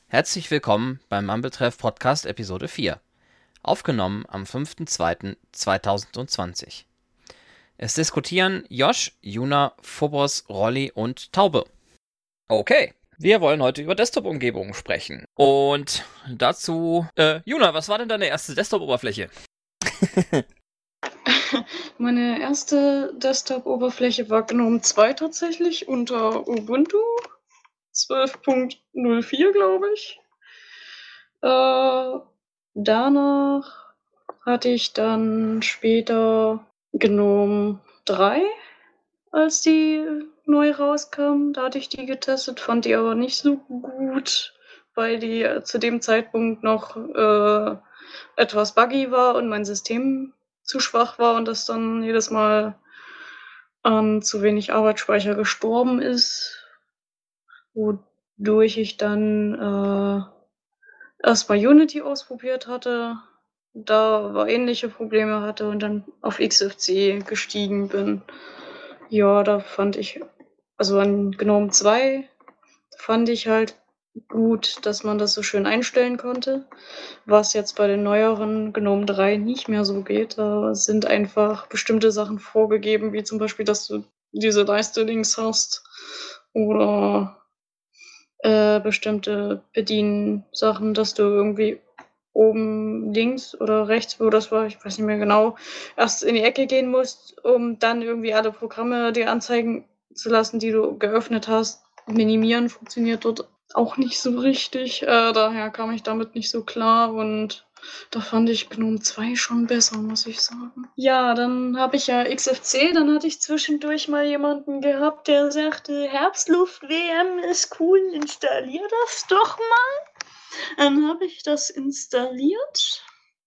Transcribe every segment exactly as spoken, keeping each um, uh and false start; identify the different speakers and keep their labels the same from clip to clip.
Speaker 1: Herzlich willkommen beim Mumbletreff Podcast Episode vier, aufgenommen am fünfter zweiter zweitausendzwanzig. Es diskutieren Josh, Juna, Phobos, Rolli und Taube. Okay, wir wollen heute über Desktop-Umgebungen sprechen. Und dazu, äh, Juna, was war denn deine erste Desktop-Oberfläche?
Speaker 2: Meine erste Desktop-Oberfläche war GNOME zwei tatsächlich unter Ubuntu zwölf Punkt null vier, glaube ich. Äh, danach hatte ich dann später GNOME drei, als die neu rauskam. Da hatte ich die getestet, fand die aber nicht so gut, weil die äh, zu dem Zeitpunkt noch äh, etwas buggy war und mein System zu schwach war und das dann jedes Mal an zu wenig Arbeitsspeicher gestorben ist, wodurch ich dann äh, erstmal Unity ausprobiert hatte, da aber ähnliche Probleme hatte und dann auf X F C gestiegen bin. Ja, da fand ich, also an GNOME zwei fand ich halt gut, dass man das so schön einstellen konnte, was jetzt bei den neueren GNOME drei nicht mehr so geht. Da sind einfach bestimmte Sachen vorgegeben, wie zum Beispiel, dass du diese Leiste links hast oder äh, bestimmte Bediensachen, dass du irgendwie oben links oder rechts, wo das war, ich weiß nicht mehr genau, erst in die Ecke gehen musst, um dann irgendwie alle Programme dir anzeigen zu lassen, die du geöffnet hast. Minimieren funktioniert dort auch nicht so richtig. Äh, daher kam ich damit nicht so klar und da fand ich GNOME zwei schon besser, muss ich sagen. Ja, dann habe ich ja X F C, dann hatte ich zwischendurch mal jemanden gehabt, der sagte, Herbstluft-W M ist cool, installier das doch mal. Dann habe ich das installiert.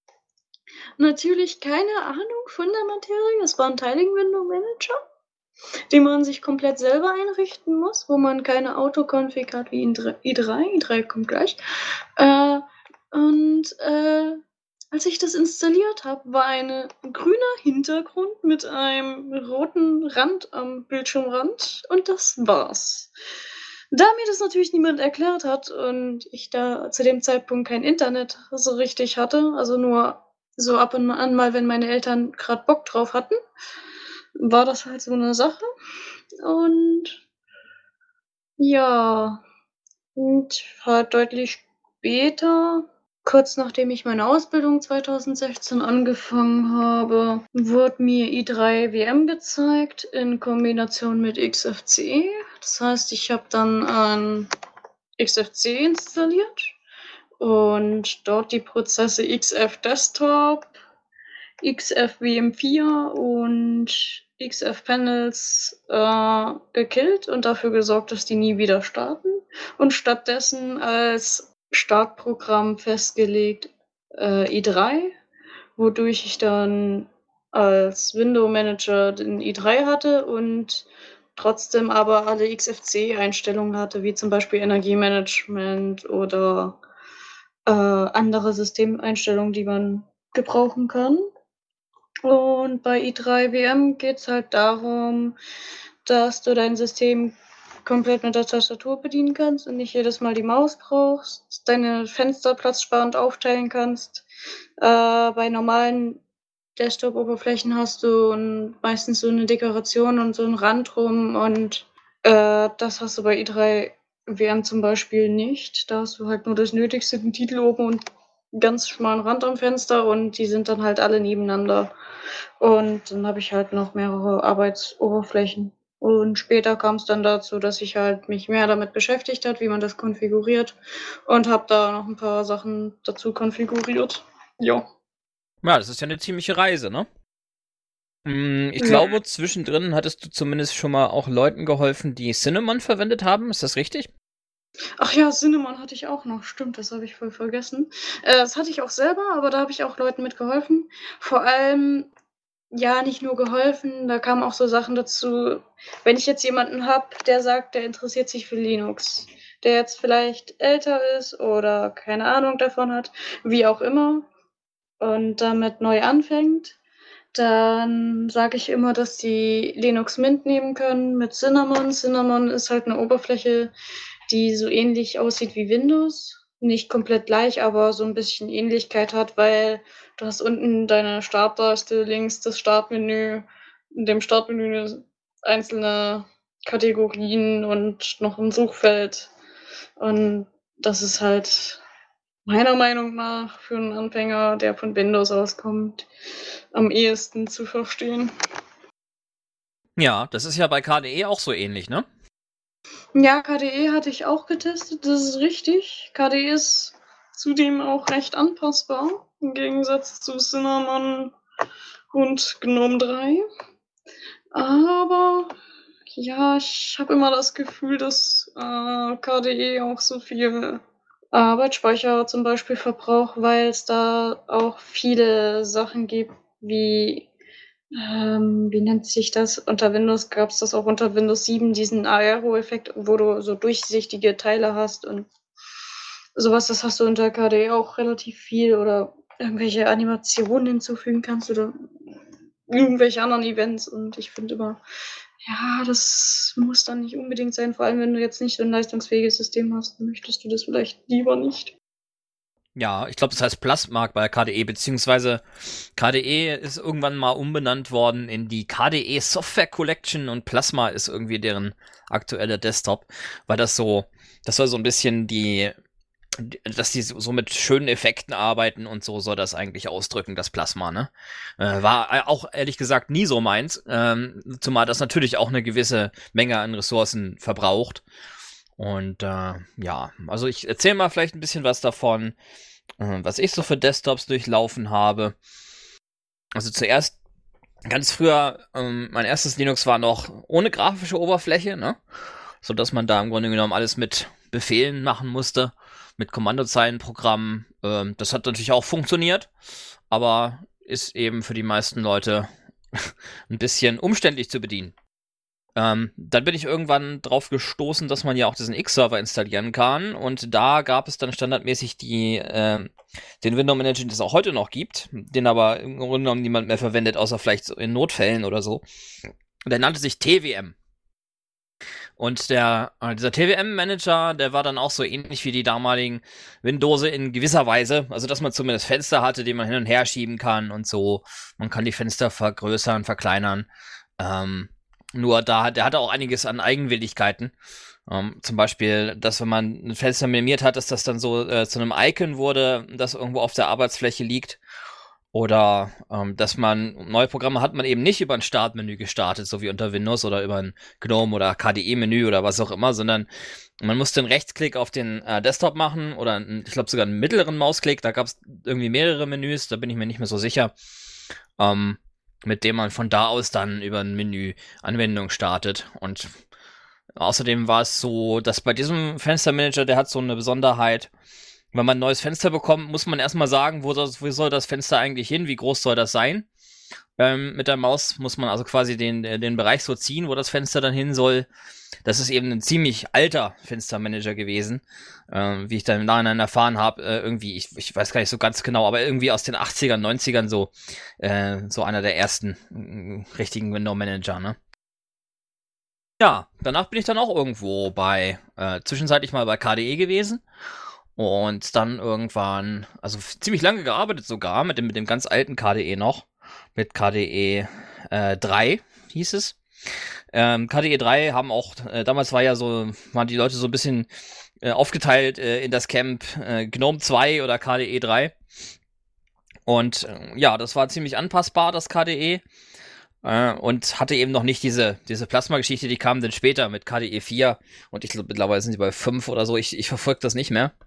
Speaker 2: Natürlich keine Ahnung von der Materie. Es war ein Tiling Window Manager, den man sich komplett selber einrichten muss, wo man keine Autoconfig hat wie in i drei. i drei kommt gleich. Äh, und äh, als ich das installiert habe, war ein grüner Hintergrund mit einem roten Rand am Bildschirmrand und das war's. Da mir das natürlich niemand erklärt hat und ich da zu dem Zeitpunkt kein Internet so richtig hatte, also nur so ab und an mal, wenn meine Eltern gerade Bock drauf hatten, war das halt so eine Sache. Und ja, und halt deutlich später, kurz nachdem ich meine Ausbildung zweitausendsechzehn angefangen habe, wurde mir i drei W M gezeigt in Kombination mit X F C. Das heißt, ich habe dann ein X F C installiert und dort die Prozesse X F Desktop, X F W M vier und X F Panels äh, gekillt und dafür gesorgt, dass die nie wieder starten und stattdessen als Startprogramm festgelegt äh, i drei, wodurch ich dann als Window Manager den i drei hatte und trotzdem aber alle X F C-Einstellungen hatte, wie zum Beispiel Energiemanagement oder äh, andere Systemeinstellungen, die man gebrauchen kann. Und bei i drei W M geht es halt darum, dass du dein System komplett mit der Tastatur bedienen kannst und nicht jedes Mal die Maus brauchst, deine Fenster platzsparend aufteilen kannst. Äh, bei normalen Desktop-Oberflächen hast du ein, meistens so eine Dekoration und so einen Rand rum und äh, das hast du bei i drei W M zum Beispiel nicht. Da hast du halt nur das Nötigste, den Titel oben und einen ganz schmalen Rand am Fenster und die sind dann halt alle nebeneinander. Und dann habe ich halt noch mehrere Arbeitsoberflächen. Und später kam es dann dazu, dass ich halt mich mehr damit beschäftigt hat, wie man das konfiguriert und habe da noch ein paar Sachen dazu konfiguriert. Ja.
Speaker 1: Ja, das ist ja eine ziemliche Reise, ne? Mm, Ich
Speaker 2: Ja.
Speaker 1: glaube, zwischendrin hattest du zumindest schon mal auch Leuten geholfen, die Cinnamon verwendet haben. Ist das richtig?
Speaker 2: Ach ja, Cinnamon hatte ich auch noch. Stimmt, das habe ich voll vergessen. Äh, das hatte ich auch selber, aber da habe ich auch Leuten mitgeholfen. Vor allem, ja, nicht nur geholfen, da kamen auch so Sachen dazu. Wenn ich jetzt jemanden habe, der sagt, der interessiert sich für Linux, der jetzt vielleicht älter ist oder keine Ahnung davon hat, wie auch immer, und damit neu anfängt, dann sage ich immer, dass die Linux Mint nehmen können mit Cinnamon. Cinnamon ist halt eine Oberfläche, die so ähnlich aussieht wie Windows nicht komplett gleich, aber so ein bisschen Ähnlichkeit hat, weil du hast unten deine Startleiste, links das Startmenü, in dem Startmenü einzelne Kategorien und noch ein Suchfeld. Und das ist halt meiner Meinung nach für einen Anfänger, der von Windows auskommt, am ehesten zu verstehen.
Speaker 1: Ja, das ist ja bei K D E auch so ähnlich, ne?
Speaker 2: Ja, K D E hatte ich auch getestet, das ist richtig. K D E ist zudem auch recht anpassbar, im Gegensatz zu Cinnamon und GNOME drei. Aber ja, ich habe immer das Gefühl, dass äh, K D E auch so viel Arbeitsspeicher zum Beispiel verbraucht, weil es da auch viele Sachen gibt, wie ähm, wie nennt sich das? Unter Windows gab es das auch unter Windows sieben, diesen Aero-Effekt, wo du so durchsichtige Teile hast und sowas. Das hast du unter K D E auch relativ viel, oder irgendwelche Animationen hinzufügen kannst oder irgendwelche anderen Events. Und ich finde immer, ja, das muss dann nicht unbedingt sein, vor allem wenn du jetzt nicht so ein leistungsfähiges System hast, möchtest du das vielleicht lieber nicht.
Speaker 1: Ja, ich glaube, das heißt Plasmark bei K D E, beziehungsweise K D E ist irgendwann mal umbenannt worden in die K D E Software Collection und Plasma ist irgendwie deren aktueller Desktop, weil das so, das soll so ein bisschen die, dass die so mit schönen Effekten arbeiten und so soll das eigentlich ausdrücken, das Plasma, ne? Äh, war auch ehrlich gesagt nie so meins, ähm, zumal das natürlich auch eine gewisse Menge an Ressourcen verbraucht. Und äh, ja, also ich erzähle mal vielleicht ein bisschen was davon, äh, was ich so für Desktops durchlaufen habe. Also zuerst, ganz früher, ähm, mein erstes Linux war noch ohne grafische Oberfläche, ne? So dass man da im Grunde genommen alles mit Befehlen machen musste, mit Kommandozeilenprogrammen. Ähm, das hat natürlich auch funktioniert, aber ist eben für die meisten Leute ein bisschen umständlich zu bedienen. Ähm, dann bin ich irgendwann drauf gestoßen, dass man ja auch diesen X-Server installieren kann. Und da gab es dann standardmäßig die, äh, den Window Manager, den es auch heute noch gibt, den aber im Grunde genommen niemand mehr verwendet, außer vielleicht so in Notfällen oder so. Und der nannte sich T W M. Und der, äh, dieser T W M-Manager, der war dann auch so ähnlich wie die damaligen Windowse in gewisser Weise. Also, dass man zumindest Fenster hatte, die man hin und her schieben kann und so. Man kann die Fenster vergrößern, verkleinern. Ähm, nur da, der hatte auch einiges an Eigenwilligkeiten. Ähm, zum Beispiel, dass wenn man ein Fenster minimiert hat, dass das dann so äh, zu einem Icon wurde, das irgendwo auf der Arbeitsfläche liegt. Oder ähm, dass man neue Programme hat man eben nicht über ein Startmenü gestartet, so wie unter Windows oder über ein GNOME oder K D E-Menü oder was auch immer, sondern man musste einen Rechtsklick auf den äh, Desktop machen oder einen, ich glaube sogar einen mittleren Mausklick. Da gab es irgendwie mehrere Menüs, da bin ich mir nicht mehr so sicher, ähm, mit dem man von da aus dann über ein Menü Anwendung startet. Und außerdem war es so, dass bei diesem Fenstermanager, der hat so eine Besonderheit. Wenn man ein neues Fenster bekommt, muss man erstmal sagen, wo, das, wo soll das Fenster eigentlich hin, wie groß soll das sein. Ähm, mit der Maus muss man also quasi den, den Bereich so ziehen, wo das Fenster dann hin soll. Das ist eben ein ziemlich alter Fenstermanager gewesen, ähm, wie ich dann im Nachhinein erfahren habe. Äh, irgendwie, ich, ich weiß gar nicht so ganz genau, aber irgendwie aus den achtzigern, neunzigern so, äh, so einer der ersten äh, richtigen Window-Manager, ne? Ja, danach bin ich dann auch irgendwo bei, äh, zwischenzeitlich mal bei K D E gewesen. Und dann irgendwann, also ziemlich lange gearbeitet sogar, mit dem, mit dem ganz alten K D E noch. Mit K D E äh, drei hieß es. Ähm, K D E drei haben auch, äh, damals war ja so, waren die Leute so ein bisschen äh, aufgeteilt äh, in das Camp äh, GNOME zwei oder K D E drei. Und äh, ja, das war ziemlich anpassbar, das K D E. Äh, und hatte eben noch nicht diese, diese Plasma-Geschichte, die kam dann später mit K D E vier. Und ich glaube, mittlerweile sind sie bei fünf oder so. Ich, ich verfolge das nicht mehr.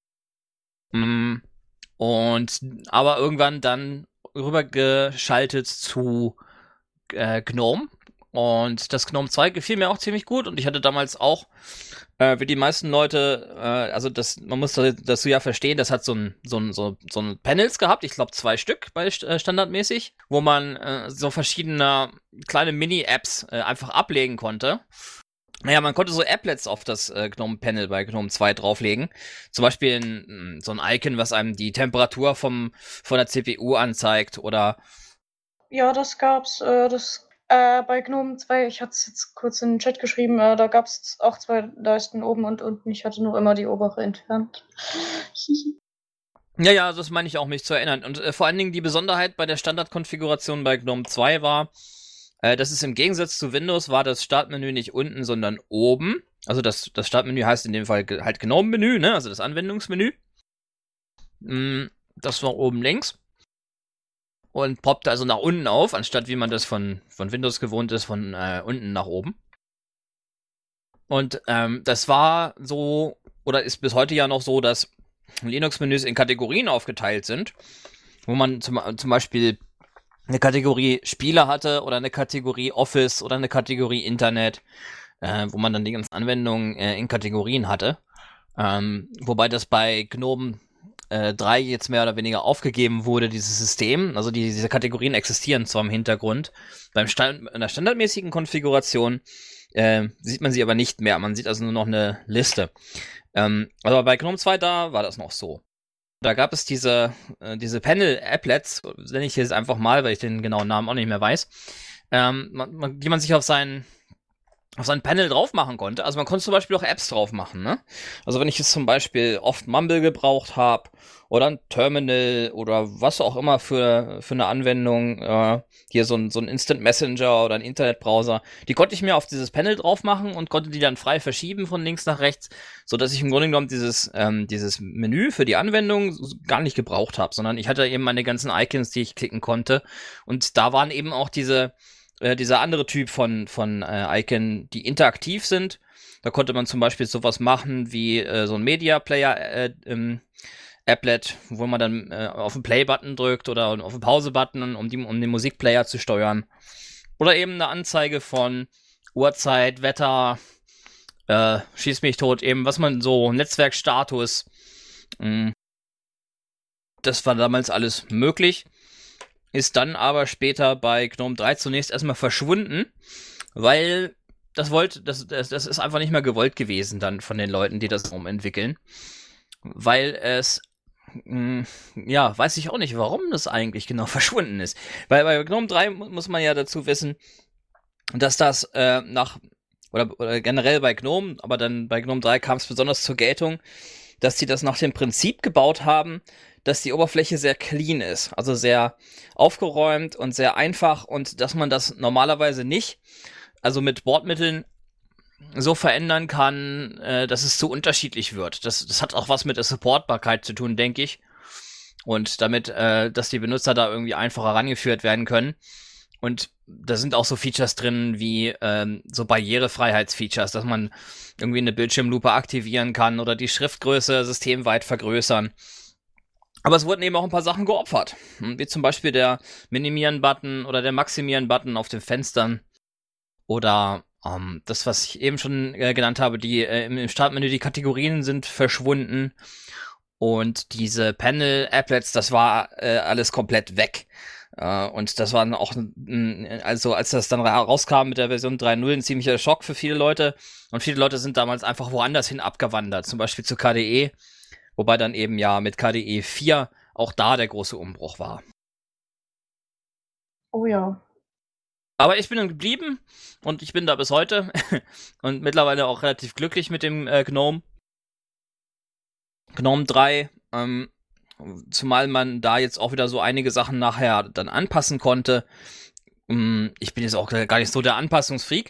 Speaker 1: Und aber irgendwann dann rübergeschaltet zu äh, GNOME. Und das GNOME zwei gefiel mir auch ziemlich gut. Und ich hatte damals auch, äh, wie die meisten Leute, äh, also das, man muss das ja verstehen, das hat so ein, so ein, so, so ein Panels gehabt, ich glaube zwei Stück bei äh, standardmäßig, wo man äh, so verschiedene kleine Mini-Apps äh, einfach ablegen konnte. Naja, man konnte so Applets auf das äh, GNOME-Panel bei GNOME zwei drauflegen. Zum Beispiel ein, so ein Icon, was einem die Temperatur vom, von der C P U anzeigt oder...
Speaker 2: Ja, das gab's. Äh, das Äh, bei GNOME zwei, ich hatte es jetzt kurz in den Chat geschrieben, äh, da gab es auch zwei Leisten oben und unten. Ich hatte nur immer die obere entfernt.
Speaker 1: Ja, ja, das meine ich auch, mich zu erinnern. Und äh, vor allen Dingen die Besonderheit bei der Standardkonfiguration bei GNOME zwei war, äh, dass es im Gegensatz zu Windows war das Startmenü nicht unten, sondern oben. Also das, das Startmenü heißt in dem Fall ge- halt GNOME-Menü, ne? Also das Anwendungsmenü. Mm, das war oben links. Und poppte also nach unten auf, anstatt wie man das von, von Windows gewohnt ist, von äh, unten nach oben. Und ähm, das war so, oder ist bis heute ja noch so, dass Linux-Menüs in Kategorien aufgeteilt sind, wo man zum, zum Beispiel eine Kategorie Spiele hatte oder eine Kategorie Office oder eine Kategorie Internet, äh, wo man dann die ganzen Anwendungen äh, in Kategorien hatte. Ähm, wobei das bei GNOME äh, drei jetzt mehr oder weniger aufgegeben wurde, dieses System. Also die, diese Kategorien existieren zwar im Hintergrund. Beim Stand, in der standardmäßigen Konfiguration äh, sieht man sie aber nicht mehr. Man sieht also nur noch eine Liste. Ähm, aber bei GNOME zwei da war das noch so. Da gab es diese, äh, diese Panel-Applets, nenne ich jetzt einfach mal, weil ich den genauen Namen auch nicht mehr weiß, ähm, man, man, die man sich auf seinen auf sein Panel drauf machen konnte. Also man konnte zum Beispiel auch Apps drauf machen, ne? Also wenn ich jetzt zum Beispiel oft Mumble gebraucht habe oder ein Terminal oder was auch immer für, für eine Anwendung, äh, hier so ein, so ein Instant Messenger oder ein Internetbrowser, die konnte ich mir auf dieses Panel drauf machen und konnte die dann frei verschieben von links nach rechts, so dass ich im Grunde genommen dieses, ähm, dieses Menü für die Anwendung gar nicht gebraucht habe, sondern ich hatte eben meine ganzen Icons, die ich klicken konnte, und da waren eben auch diese äh, dieser andere Typ von, von äh, Icon, die interaktiv sind. Da konnte man zum Beispiel sowas machen wie äh, so ein Media Player äh, ähm, Applet, wo man dann äh, auf den Play-Button drückt oder auf den Pause-Button, um, die, um den Musikplayer zu steuern. Oder eben eine Anzeige von Uhrzeit, Wetter, äh, schieß mich tot, eben was man so, Netzwerkstatus. Mh, das war damals alles möglich. Ist dann aber später bei GNOME drei zunächst erstmal verschwunden, weil das wollte, das, das, das ist einfach nicht mehr gewollt gewesen dann von den Leuten, die das umentwickeln. Weil es, mh, ja, weiß ich auch nicht, warum das eigentlich genau verschwunden ist. Weil bei GNOME drei muss man ja dazu wissen, dass das äh, nach, oder, oder generell bei GNOME, aber dann bei GNOME drei kam es besonders zur Geltung, dass sie das nach dem Prinzip gebaut haben, dass die Oberfläche sehr clean ist, also sehr aufgeräumt und sehr einfach, und dass man das normalerweise nicht, also mit Bordmitteln, so verändern kann, äh, dass es zu unterschiedlich wird. Das, das hat auch was mit der Supportbarkeit zu tun, denke ich. Und damit, äh, dass die Benutzer da irgendwie einfacher rangeführt werden können. Und da sind auch so Features drin wie ähm, so Barrierefreiheitsfeatures, dass man irgendwie eine Bildschirmlupe aktivieren kann oder die Schriftgröße systemweit vergrößern. Aber es wurden eben auch ein paar Sachen geopfert, wie zum Beispiel der Minimieren-Button oder der Maximieren-Button auf den Fenstern oder ähm, das, was ich eben schon äh, genannt habe, die äh, im Startmenü, die Kategorien sind verschwunden und diese Panel-Applets, das war äh, alles komplett weg. Uh, und das war auch, also als das dann rauskam mit der Version drei Punkt null, ein ziemlicher Schock für viele Leute. Und viele Leute sind damals einfach woanders hin abgewandert, zum Beispiel zu K D E, wobei dann eben ja mit K D E vier auch da der große Umbruch war.
Speaker 2: Oh ja.
Speaker 1: Aber ich bin dann geblieben und ich bin da bis heute und mittlerweile auch relativ glücklich mit dem äh, GNOME. GNOME drei, ähm, zumal man da jetzt auch wieder so einige Sachen nachher dann anpassen konnte. Ich bin jetzt auch gar nicht so der Anpassungsfreak.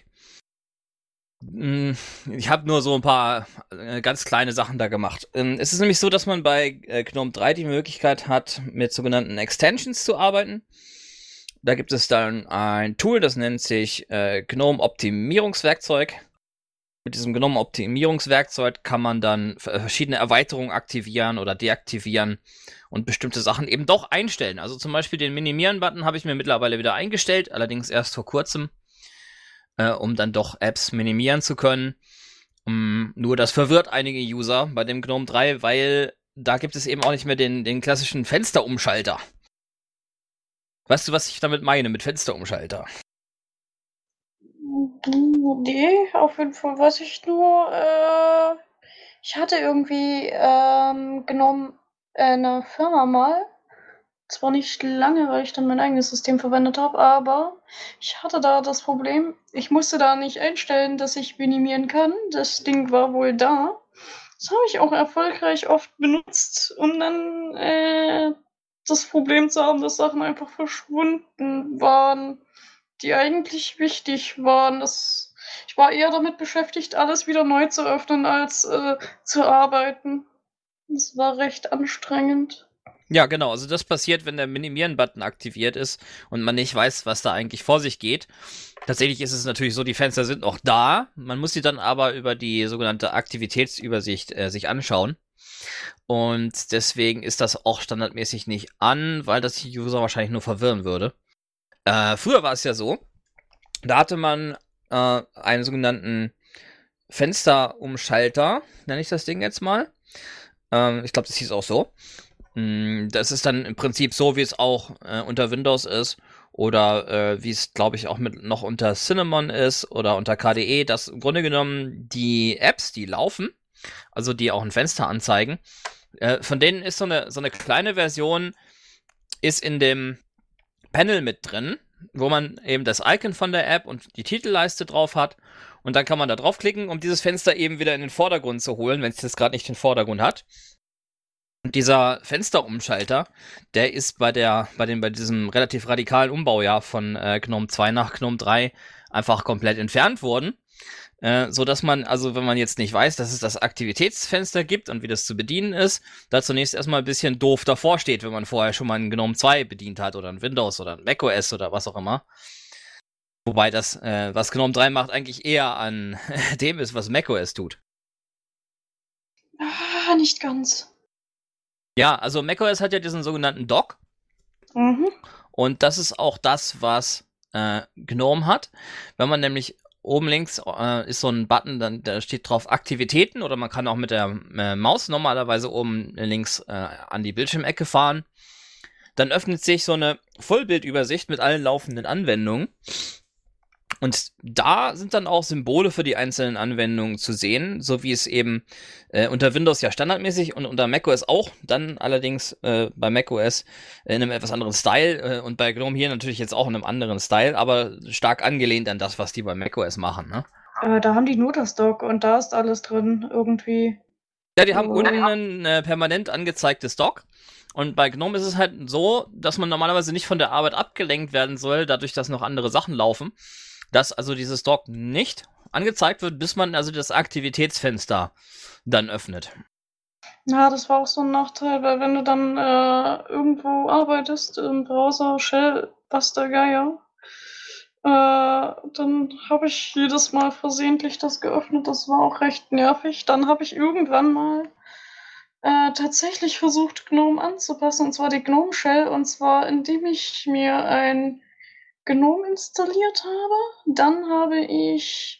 Speaker 1: Ich habe nur so ein paar ganz kleine Sachen da gemacht. Es ist nämlich so, dass man bei GNOME drei die Möglichkeit hat, mit sogenannten Extensions zu arbeiten. Da gibt es dann ein Tool, das nennt sich GNOME Optimierungswerkzeug. Mit diesem GNOME-Optimierungswerkzeug kann man dann verschiedene Erweiterungen aktivieren oder deaktivieren und bestimmte Sachen eben doch einstellen. Also zum Beispiel den Minimieren-Button habe ich mir mittlerweile wieder eingestellt, allerdings erst vor kurzem, äh, um dann doch Apps minimieren zu können. Um, nur das verwirrt einige User bei dem GNOME drei, weil da gibt es eben auch nicht mehr den, den klassischen Fensterumschalter. Weißt du, was ich damit meine mit Fensterumschalter?
Speaker 2: Nee, auf jeden Fall weiß ich nur, äh, ich hatte irgendwie ähm, genommen äh, eine Firma mal, zwar nicht lange, weil ich dann mein eigenes System verwendet habe, aber ich hatte da das Problem, ich musste da nicht einstellen, dass ich minimieren kann. Das Ding war wohl da. Das habe ich auch erfolgreich oft benutzt, um dann äh, das Problem zu haben, dass Sachen einfach verschwunden waren, die eigentlich wichtig waren. Das, ich war eher damit beschäftigt, alles wieder neu zu öffnen, als äh, zu arbeiten. Das war recht anstrengend.
Speaker 1: Ja, genau. Also das passiert, wenn der Minimieren-Button aktiviert ist und man nicht weiß, was da eigentlich vor sich geht. Tatsächlich ist es natürlich so, die Fenster sind noch da. Man muss sie dann aber über die sogenannte Aktivitätsübersicht äh, sich anschauen. Und deswegen ist das auch standardmäßig nicht an, weil das die User wahrscheinlich nur verwirren würde. Äh, früher war es ja so, da hatte man äh, einen sogenannten Fensterumschalter, nenne ich das Ding jetzt mal. Ähm, ich glaube, das hieß auch so. Das ist dann im Prinzip so, wie es auch äh, unter Windows ist oder äh, wie es, glaube ich, auch mit noch unter Cinnamon ist oder unter K D E, dass im Grunde genommen die Apps, die laufen, also die auch ein Fenster anzeigen, äh, von denen ist so eine, so eine kleine Version, ist in dem Panel mit drin, wo man eben das Icon von der App und die Titelleiste drauf hat und dann kann man da draufklicken, um dieses Fenster eben wieder in den Vordergrund zu holen, wenn es jetzt gerade nicht den Vordergrund hat. Und dieser Fensterumschalter, der ist bei der, bei dem, bei diesem relativ radikalen Umbau ja von äh, GNOME zwei nach GNOME drei einfach komplett entfernt worden. Äh, so dass man, also wenn man jetzt nicht weiß, dass es das Aktivitätsfenster gibt und wie das zu bedienen ist, da zunächst erstmal ein bisschen doof davor steht, wenn man vorher schon mal ein GNOME zwei bedient hat oder ein Windows oder ein macOS oder was auch immer. Wobei das, äh, was GNOME drei macht, eigentlich eher an dem ist, was macOS tut.
Speaker 2: Ah, nicht ganz.
Speaker 1: Ja, also macOS hat ja diesen sogenannten Dock.
Speaker 2: Mhm.
Speaker 1: Und das ist auch das, was äh, GNOME hat. Wenn man nämlich oben links äh, ist so ein Button, dann da steht drauf Aktivitäten oder man kann auch mit der äh, Maus normalerweise oben links äh, an die Bildschirmecke fahren. Dann öffnet sich so eine Vollbildübersicht mit allen laufenden Anwendungen. Und da sind dann auch Symbole für die einzelnen Anwendungen zu sehen, so wie es eben äh, unter Windows ja standardmäßig und unter macOS auch, dann allerdings äh, bei macOS in einem etwas anderen Style äh, und bei GNOME hier natürlich jetzt auch in einem anderen Style, aber stark angelehnt an das, was die bei macOS machen, ne?
Speaker 2: Äh, da haben die nur das Dock und da ist alles drin irgendwie.
Speaker 1: Ja, die haben
Speaker 2: Oh.
Speaker 1: unten ein äh, permanent angezeigtes Dock. Und bei GNOME ist es halt so, dass man normalerweise nicht von der Arbeit abgelenkt werden soll, dadurch, dass noch andere Sachen laufen. Dass also dieses Dock nicht angezeigt wird, bis man also das Aktivitätsfenster dann öffnet.
Speaker 2: Ja, das war auch so ein Nachteil, weil wenn du dann äh, irgendwo arbeitest im Browser, Shell, was der Geier, äh, dann habe ich jedes Mal versehentlich das geöffnet. Das war auch recht nervig. Dann habe ich irgendwann mal äh, tatsächlich versucht, GNOME anzupassen, und zwar die GNOME Shell, und zwar indem ich mir ein GNOME installiert habe. Dann habe ich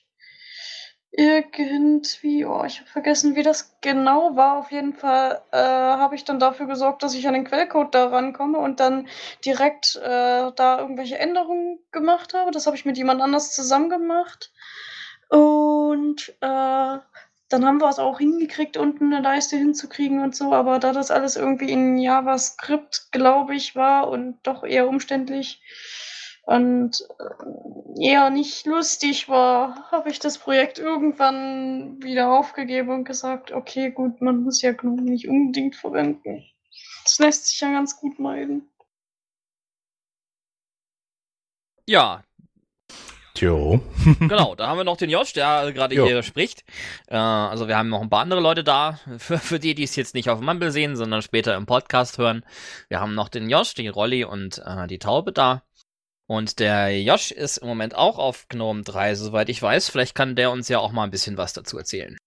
Speaker 2: irgendwie, oh, ich habe vergessen, wie das genau war. Auf jeden Fall äh, habe ich dann dafür gesorgt, dass ich an den Quellcode da rankomme und dann direkt äh, da irgendwelche Änderungen gemacht habe. Das habe ich mit jemand anders zusammen gemacht. Und äh, dann haben wir es auch hingekriegt, unten eine Leiste hinzukriegen und so. Aber da das alles irgendwie in JavaScript, glaube ich, war und doch eher umständlich und eher nicht lustig war, habe ich das Projekt irgendwann wieder aufgegeben und gesagt, okay, gut, man muss ja GNOME nicht unbedingt verwenden. Das lässt sich ja ganz gut meiden.
Speaker 1: Ja.
Speaker 3: Jo.
Speaker 1: Genau, da haben wir noch den Josh, der gerade hier spricht. Äh, also wir haben noch ein paar andere Leute da, für, für die, die es jetzt nicht auf Mumble sehen, sondern später im Podcast hören. Wir haben noch den Josh, die Rolli und äh, die Taube da. Und der Josh ist im Moment auch auf GNOME drei, soweit ich weiß. Vielleicht kann der uns ja auch mal ein bisschen was dazu erzählen.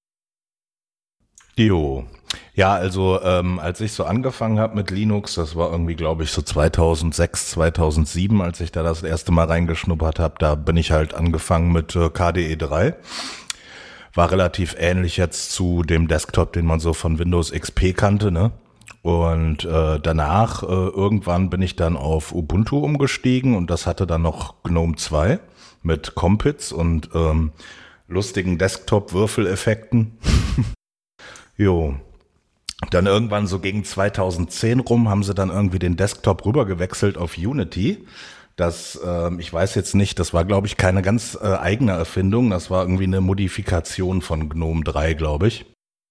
Speaker 3: Jo. Ja, also ähm, als ich so angefangen habe mit Linux, das war irgendwie, glaube ich, so zweitausendsechs, zweitausendsieben, als ich da das erste Mal reingeschnuppert habe, da bin ich halt angefangen mit äh, K D E drei. War relativ ähnlich jetzt zu dem Desktop, den man so von Windows X P kannte, ne? Und äh, danach, äh, irgendwann bin ich dann auf Ubuntu umgestiegen und das hatte dann noch GNOME zwei mit Compiz und ähm, lustigen Desktop-Würfeleffekten. Jo. Dann irgendwann so gegen zweitausendzehn rum haben sie dann irgendwie den Desktop rübergewechselt auf Unity. Das, äh, ich weiß jetzt nicht, das war, glaube ich, keine ganz äh, eigene Erfindung. Das war irgendwie eine Modifikation von GNOME drei, glaube ich.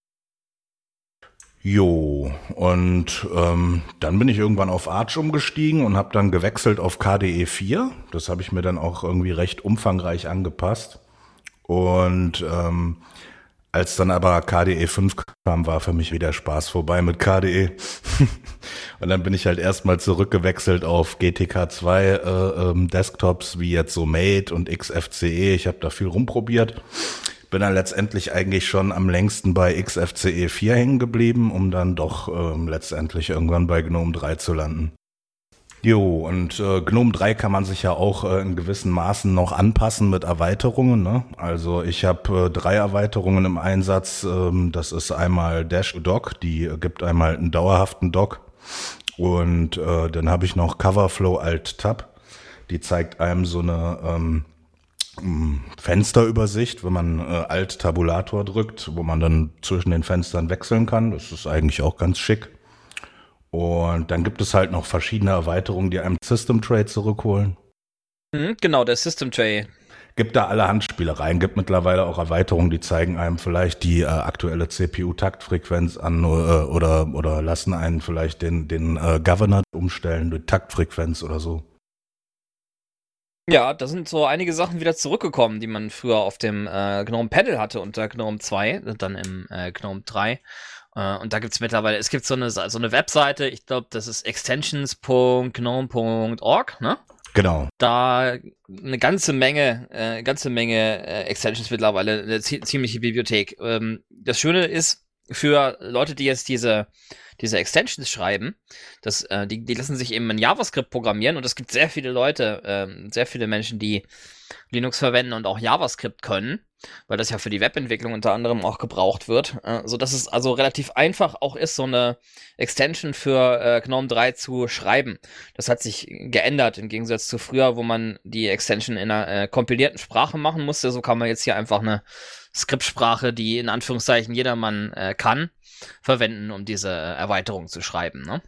Speaker 3: Jo, und ähm, dann bin ich irgendwann auf Arch umgestiegen und habe dann gewechselt auf K D E vier. Das habe ich mir dann auch irgendwie recht umfangreich angepasst. Und ähm, als dann aber K D E fünf kam, war für mich wieder Spaß vorbei mit K D E. Und dann bin ich halt erstmal zurückgewechselt auf G T K zwei äh, ähm, Desktops, wie jetzt so Mate und X F C E. Ich habe da viel rumprobiert. Bin dann letztendlich eigentlich schon am längsten bei X F C E vier hängen geblieben, um dann doch ähm, letztendlich irgendwann bei GNOME drei zu landen. Jo, und äh, GNOME drei kann man sich ja auch äh, in gewissen Maßen noch anpassen mit Erweiterungen, ne? Also ich habe äh, drei Erweiterungen im Einsatz. Ähm, das ist einmal Dash-to-Dock, die äh, gibt einmal einen dauerhaften Dock. Und äh, dann habe ich noch Coverflow Alt-Tab. Die zeigt einem so eine ähm, Fensterübersicht, wenn man äh, Alt-Tabulator drückt, wo man dann zwischen den Fenstern wechseln kann. Das ist eigentlich auch ganz schick. Und dann gibt es halt noch verschiedene Erweiterungen, die einem System Tray zurückholen.
Speaker 1: Mhm, genau, der System Tray.
Speaker 3: Gibt da alle Handspielereien, gibt mittlerweile auch Erweiterungen, die zeigen einem vielleicht die äh, aktuelle C P U-Taktfrequenz an äh, oder oder lassen einen vielleicht den den äh, Governor umstellen durch Taktfrequenz oder so.
Speaker 1: Ja, da sind so einige Sachen wieder zurückgekommen, die man früher auf dem äh, GNOME Panel hatte unter GNOME zwei, dann im äh, GNOME drei. Äh, und da gibt's mittlerweile, es gibt so eine so eine Webseite, ich glaube, das ist extensions punkt gnome punkt org, ne?
Speaker 3: Genau.
Speaker 1: Da eine ganze Menge, äh, ganze Menge äh, Extensions mittlerweile, eine zie- ziemliche Bibliothek. Ähm, das Schöne ist, für Leute, die jetzt diese diese Extensions schreiben, das, äh, die, die lassen sich eben in JavaScript programmieren und es gibt sehr viele Leute, ähm, sehr viele Menschen, die Linux verwenden und auch JavaScript können, weil das ja für die Webentwicklung unter anderem auch gebraucht wird, äh, so dass es also relativ einfach auch ist, so eine Extension für äh, GNOME drei zu schreiben. Das hat sich geändert im Gegensatz zu früher, wo man die Extension in einer äh, kompilierten Sprache machen musste. So kann man jetzt hier einfach eine Skriptsprache, die in Anführungszeichen jedermann äh, kann, verwenden, um diese äh, Erweiterung zu schreiben, ne?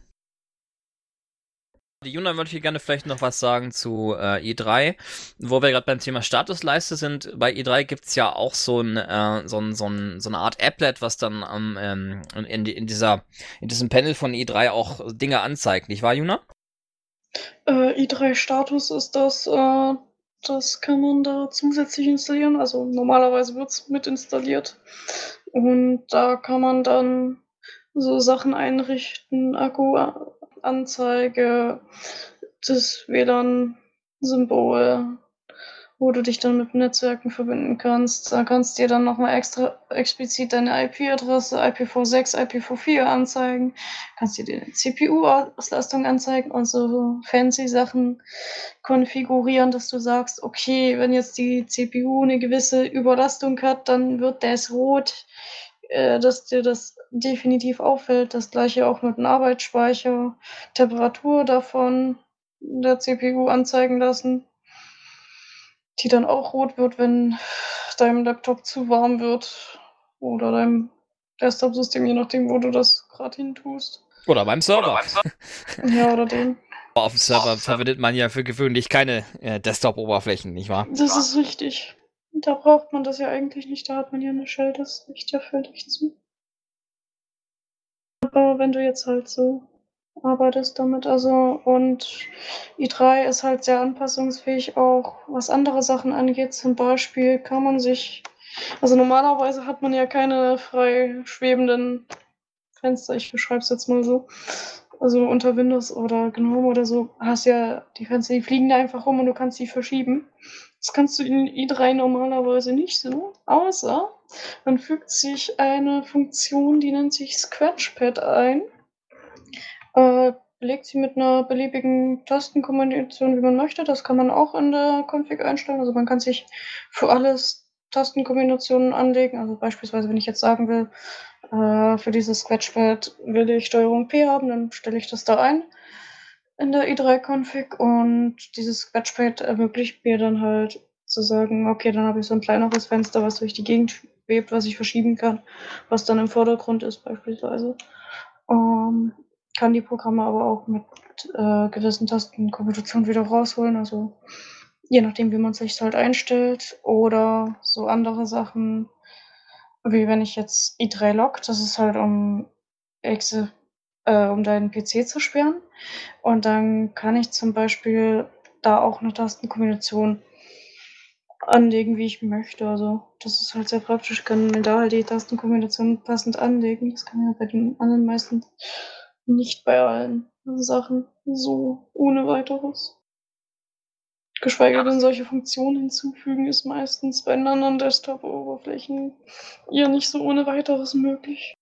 Speaker 1: Die Juna würde ich gerne vielleicht noch was sagen zu äh, i drei, wo wir gerade beim Thema Statusleiste sind. Bei i drei gibt's ja auch so, ein, äh, so, ein, so, ein, so eine Art Applet, was dann ähm, in, in, dieser, in diesem Panel von i drei auch Dinge anzeigt, nicht wahr, Juna?
Speaker 2: Äh, i drei Status ist das, äh, das kann man da zusätzlich installieren. Also normalerweise wird's mit installiert. Und da kann man dann so Sachen einrichten, Akkuanzeige, das W L A N-Symbol, wo du dich dann mit Netzwerken verbinden kannst. Da kannst du dir dann nochmal extra explizit deine I P-Adresse, I P v sechs, I P v vier anzeigen. Kannst dir die C P U-Auslastung anzeigen und so fancy Sachen konfigurieren, dass du sagst, okay, wenn jetzt die C P U eine gewisse Überlastung hat, dann wird das rot, äh, dass dir das definitiv auffällt. Das gleiche auch mit dem Arbeitsspeicher, Temperatur davon der C P U anzeigen lassen, die dann auch rot wird, wenn deinem Laptop zu warm wird oder deinem Desktop-System, je nachdem, wo du das gerade hin tust.
Speaker 1: Oder beim Server.
Speaker 2: Ja, oder dem.
Speaker 1: Auf dem Server verwendet man ja für gewöhnlich keine äh, Desktop-Oberflächen, nicht wahr?
Speaker 2: Das ist richtig. Da braucht man das ja eigentlich nicht, da hat man ja eine Shell, das reicht ja völlig zu. Aber wenn du jetzt halt so arbeitest damit, also und i drei ist halt sehr anpassungsfähig, auch was andere Sachen angeht. Zum Beispiel kann man sich, also normalerweise hat man ja keine frei schwebenden Fenster, ich beschreibe es jetzt mal so. Also unter Windows oder GNOME oder so hast ja die Fenster, die fliegen da einfach rum und du kannst sie verschieben. Das kannst du in i drei normalerweise nicht so, außer man fügt sich eine Funktion, die nennt sich Scratchpad ein, äh, legt sie mit einer beliebigen Tastenkombination, wie man möchte. Das kann man auch in der Config einstellen. Also man kann sich für alles Tastenkombinationen anlegen. Also beispielsweise, wenn ich jetzt sagen will, äh, für dieses Scratchpad will ich Steuerung P haben, dann stelle ich das da ein in der i drei Config und dieses Scratchpad ermöglicht mir dann halt zu sagen, okay, dann habe ich so ein kleineres Fenster, was durch die Gegend schwebt, was ich verschieben kann, was dann im Vordergrund ist beispielsweise. Ähm, kann die Programme aber auch mit äh, gewissen Tastenkombinationen wieder rausholen, also je nachdem, wie man sich halt einstellt, oder so andere Sachen, wie wenn ich jetzt i drei Lock, das ist halt um Exe, äh, um deinen P C zu sperren, und dann kann ich zum Beispiel da auch eine Tastenkombination anlegen, wie ich möchte. Also das ist halt sehr praktisch. Ich kann mir da halt die Tastenkombination passend anlegen. Das kann man ja bei den anderen meistens nicht bei allen Sachen so ohne weiteres. Geschweige denn solche Funktionen hinzufügen ist meistens bei den anderen Desktop-Oberflächen eher nicht so ohne weiteres möglich.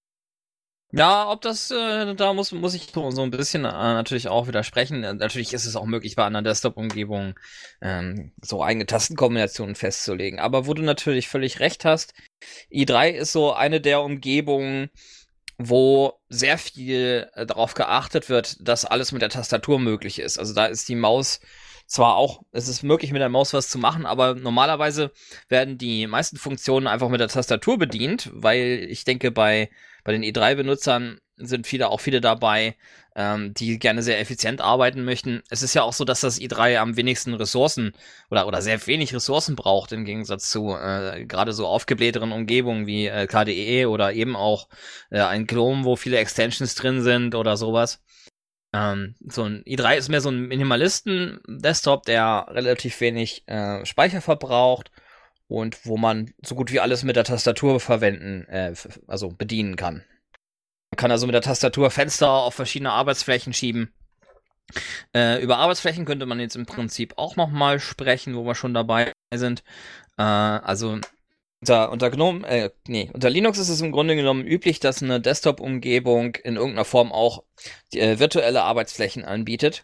Speaker 1: Ja, ob das, äh, da muss, muss ich so, so ein bisschen äh, natürlich auch widersprechen. Äh, Natürlich ist es auch möglich, bei anderen Desktop-Umgebungen ähm, so eigene Tastenkombinationen festzulegen. Aber wo du natürlich völlig recht hast, i drei ist so eine der Umgebungen, wo sehr viel äh, darauf geachtet wird, dass alles mit der Tastatur möglich ist. Also da ist die Maus zwar auch, es ist möglich mit der Maus was zu machen, aber normalerweise werden die meisten Funktionen einfach mit der Tastatur bedient, weil ich denke, bei bei den i drei Benutzern sind viele auch viele dabei, ähm, die gerne sehr effizient arbeiten möchten. Es ist ja auch so, dass das i drei am wenigsten Ressourcen oder oder sehr wenig Ressourcen braucht im Gegensatz zu äh, gerade so aufgeblähteren Umgebungen wie äh, K D E oder eben auch äh, ein GNOME, wo viele Extensions drin sind oder sowas. Ähm, so ein i drei ist mehr so ein Minimalisten-Desktop, der relativ wenig äh, Speicher verbraucht und wo man so gut wie alles mit der Tastatur verwenden, äh, f- also bedienen kann. Man kann also mit der Tastatur Fenster auf verschiedene Arbeitsflächen schieben. Äh, über Arbeitsflächen könnte man jetzt im Prinzip auch nochmal sprechen, wo wir schon dabei sind. Äh, also unter, unter GNOME, äh, nee, unter Linux ist es im Grunde genommen üblich, dass eine Desktop-Umgebung in irgendeiner Form auch die, äh, virtuelle Arbeitsflächen anbietet.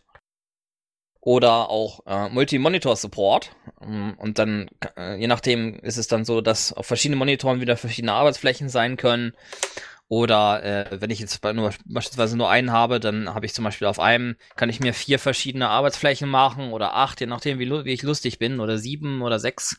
Speaker 1: Oder auch äh, Multi-Monitor-Support. Ähm, Und dann, äh, je nachdem, ist es dann so, dass auf verschiedenen Monitoren wieder verschiedene Arbeitsflächen sein können. Oder äh, wenn ich jetzt bei nur, beispielsweise nur einen habe, dann habe ich zum Beispiel auf einem, kann ich mir vier verschiedene Arbeitsflächen machen oder acht, je nachdem, wie, lu- wie ich lustig bin, oder sieben oder sechs.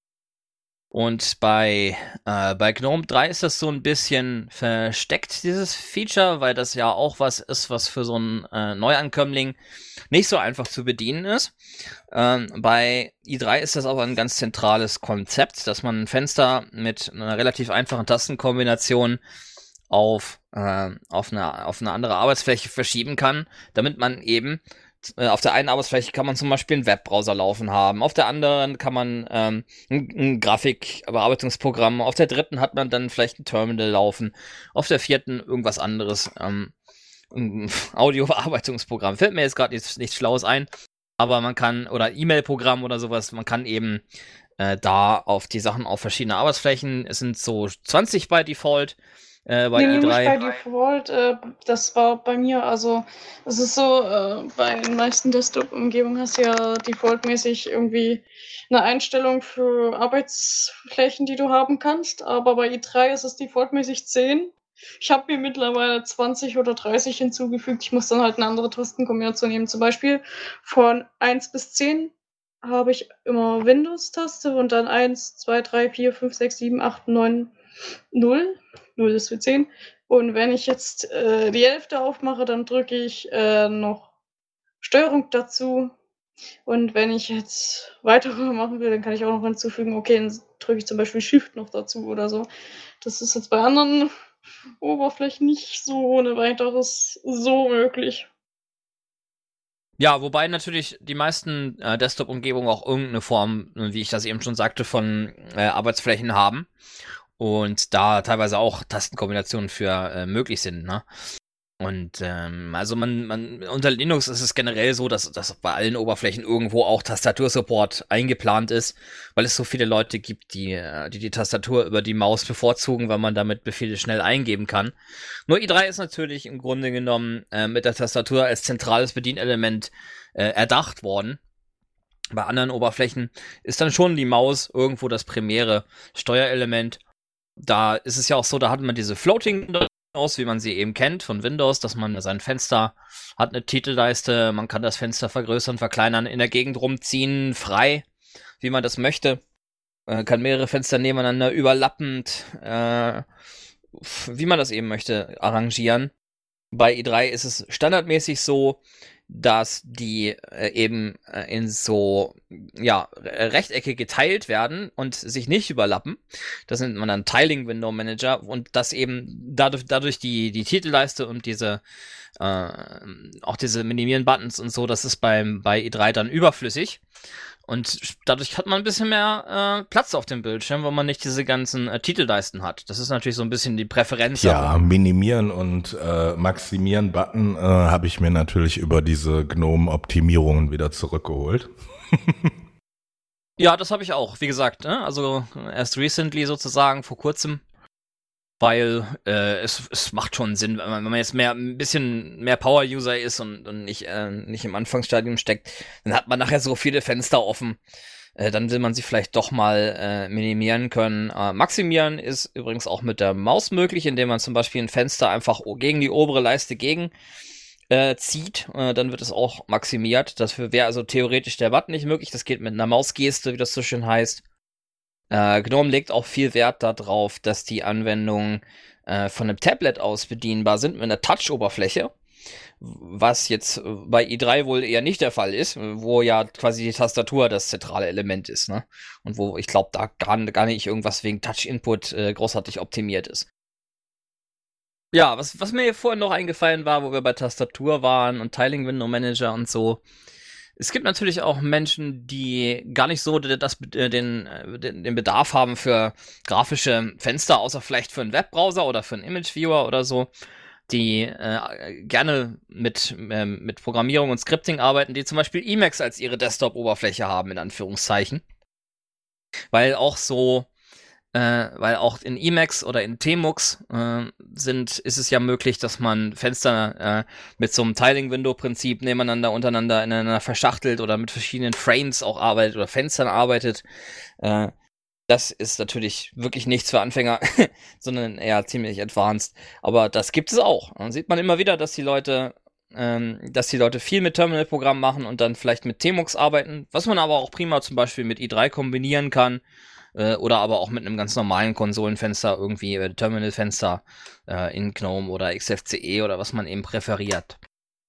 Speaker 1: Und bei, äh, bei GNOME drei ist das so ein bisschen versteckt, dieses Feature, weil das ja auch was ist, was für so einen äh, Neuankömmling nicht so einfach zu bedienen ist. Ähm, bei i drei ist das aber ein ganz zentrales Konzept, dass man ein Fenster mit einer relativ einfachen Tastenkombination auf, äh, auf, eine, auf eine andere Arbeitsfläche verschieben kann, damit man eben äh, auf der einen Arbeitsfläche kann man zum Beispiel einen Webbrowser laufen haben, auf der anderen kann man ähm, ein, ein Grafikbearbeitungsprogramm, auf der dritten hat man dann vielleicht ein Terminal laufen, auf der vierten irgendwas anderes, ähm, ein Audiobearbeitungsprogramm. Fällt mir jetzt gerade nichts, nichts Schlaues ein, aber man kann, oder E-Mail-Programm oder sowas, man kann eben äh, da auf die Sachen auf verschiedene Arbeitsflächen, es sind so zwanzig bei Default, äh, bei
Speaker 2: Nee,
Speaker 1: i
Speaker 2: nicht bei
Speaker 1: drei.
Speaker 2: Default. Äh, das war bei mir, also es ist so, äh, bei den meisten Desktop-Umgebungen hast du ja defaultmäßig irgendwie eine Einstellung für Arbeitsflächen, die du haben kannst, aber bei i drei ist es defaultmäßig zehn. Ich habe mir mittlerweile zwanzig oder dreißig hinzugefügt. Ich muss dann halt eine andere Tastenkombination nehmen. Zum Beispiel von eins bis zehn habe ich immer Windows-Taste und dann eins, zwei, drei, vier, fünf, sechs, sieben, acht, neun, null. null ist für zehn. Und wenn ich jetzt äh, die Hälfte aufmache, dann drücke ich äh, noch Steuerung dazu. Und wenn ich jetzt weitere machen will, dann kann ich auch noch hinzufügen, okay, dann drücke ich zum Beispiel Shift noch dazu oder so. Das ist jetzt bei anderen Oberflächen nicht so ohne weiteres so möglich.
Speaker 1: Ja, wobei natürlich die meisten äh, Desktop-Umgebungen auch irgendeine Form, wie ich das eben schon sagte, von äh, Arbeitsflächen haben und da teilweise auch Tastenkombinationen für äh, möglich sind, ne? Und ähm, also man, man unter Linux ist es generell so, dass, dass bei allen Oberflächen irgendwo auch Tastatursupport eingeplant ist, weil es so viele Leute gibt, die äh, die, die Tastatur über die Maus bevorzugen, weil man damit Befehle schnell eingeben kann. Nur i drei ist natürlich im Grunde genommen äh, mit der Tastatur als zentrales Bedienelement äh, erdacht worden. Bei anderen Oberflächen ist dann schon die Maus irgendwo das primäre Steuerelement. Da ist es ja auch so, da hat man diese Floating aus, wie man sie eben kennt von Windows, dass man sein Fenster hat, eine Titelleiste, man kann das Fenster vergrößern, verkleinern, in der Gegend rumziehen, frei, wie man das möchte. Äh, kann mehrere Fenster nebeneinander überlappend, äh, wie man das eben möchte, arrangieren. Bei i drei ist es standardmäßig so, dass die äh, eben äh, in so ja Rechtecke geteilt werden und sich nicht überlappen. Das nennt man dann Tiling Window Manager und dass eben dadurch dadurch die die Titelleiste und diese äh, auch diese Minimieren Buttons und so, das ist beim bei i drei dann überflüssig. Und dadurch hat man ein bisschen mehr äh, Platz auf dem Bildschirm, weil man nicht diese ganzen äh, Titelleisten hat. Das ist natürlich so ein bisschen die Präferenz.
Speaker 3: Ja, minimieren und äh, maximieren Button äh, habe ich mir natürlich über diese GNOME-Optimierungen wieder zurückgeholt.
Speaker 1: Ja, das habe ich auch, wie gesagt, ne? Also erst recently sozusagen, vor kurzem. Weil äh, es, es macht schon Sinn, wenn man, wenn man jetzt mehr ein bisschen mehr Power-User ist und, und nicht, äh, nicht im Anfangsstadium steckt, dann hat man nachher so viele Fenster offen. Äh, dann will man sie vielleicht doch mal äh, minimieren können. Äh, maximieren ist übrigens auch mit der Maus möglich, indem man zum Beispiel ein Fenster einfach gegen die obere Leiste gegen äh, zieht. Äh, dann wird es auch maximiert. Dafür wäre also theoretisch der Button nicht möglich. Das geht mit einer Mausgeste, wie das so schön heißt. Äh, GNOME legt auch viel Wert darauf, dass die Anwendungen äh, von einem Tablet aus bedienbar sind mit einer Touch-Oberfläche, was jetzt bei i drei wohl eher nicht der Fall ist, wo ja quasi die Tastatur das zentrale Element ist, ne? Und wo ich glaube, da gar, gar nicht irgendwas wegen Touch-Input äh, großartig optimiert ist. Ja, was, was mir hier vorhin noch eingefallen war, wo wir bei Tastatur waren und Tiling Window Manager und so. Es gibt natürlich auch Menschen, die gar nicht so das, den, den, den Bedarf haben für grafische Fenster, außer vielleicht für einen Webbrowser oder für einen Image-Viewer oder so, die äh, gerne mit, äh, mit Programmierung und Scripting arbeiten, die zum Beispiel Emacs als ihre Desktop-Oberfläche haben, in Anführungszeichen. Weil auch so Äh, weil auch in Emacs oder in Tmux äh, sind, ist es ja möglich, dass man Fenster äh, mit so einem Tiling-Window-Prinzip nebeneinander, untereinander, ineinander verschachtelt oder mit verschiedenen Frames auch arbeitet oder Fenstern arbeitet. Äh, das ist natürlich wirklich nichts für Anfänger, sondern eher ziemlich advanced. Aber das gibt es auch. Dann sieht man immer wieder, dass die Leute ähm, dass die Leute viel mit Terminal-Programmen machen und dann vielleicht mit Tmux arbeiten, was man aber auch prima zum Beispiel mit i drei kombinieren kann. Oder aber auch mit einem ganz normalen Konsolenfenster, irgendwie äh, Terminalfenster äh, in GNOME oder X F C E oder was man eben präferiert.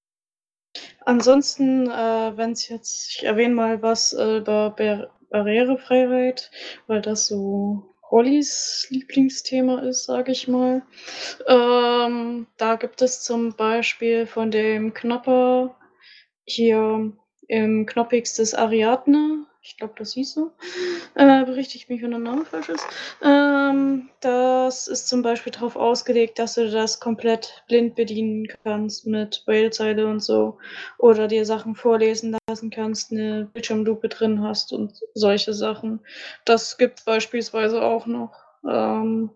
Speaker 2: Ansonsten, äh, wenn es jetzt, ich erwähne mal was äh, über Bar- Barrierefreiheit, weil das so Hollys Lieblingsthema ist, sage ich mal. Ähm, da gibt es zum Beispiel von dem Knopper hier im Knoppix des Ariadne, ich glaube, das hieß so, äh, berichtigt mich, wenn der Name falsch ist. Ähm, das ist zum Beispiel darauf ausgelegt, dass du das komplett blind bedienen kannst mit Braillezeile und so. Oder dir Sachen vorlesen lassen kannst, eine Bildschirmlupe drin hast und solche Sachen. Das gibt beispielsweise auch noch. Ähm,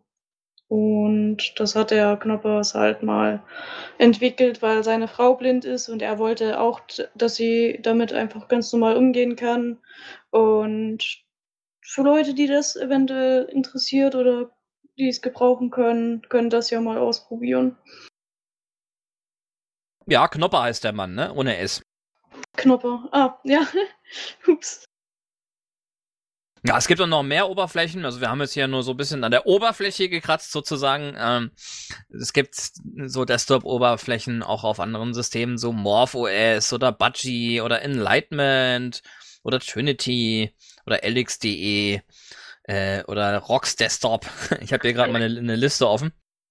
Speaker 2: und das hat der Knoppers halt mal entwickelt, weil seine Frau blind ist und er wollte auch, dass sie damit einfach ganz normal umgehen kann. Und für Leute, die das eventuell interessiert oder die es gebrauchen können, können das ja mal ausprobieren.
Speaker 1: Ja, Knopper heißt der Mann, ne? Ohne S.
Speaker 2: Knopper. Ah, ja. Ups.
Speaker 1: Ja, es gibt auch noch mehr Oberflächen. Also wir haben jetzt hier nur so ein bisschen an der Oberfläche gekratzt sozusagen. Ähm, es gibt so Desktop-Oberflächen auch auf anderen Systemen, so MorphOS oder Budgie oder Enlightenment oder Trinity oder L X punkt D E äh, oder Rox Desktop. Ich habe hier gerade mal eine, eine Liste offen.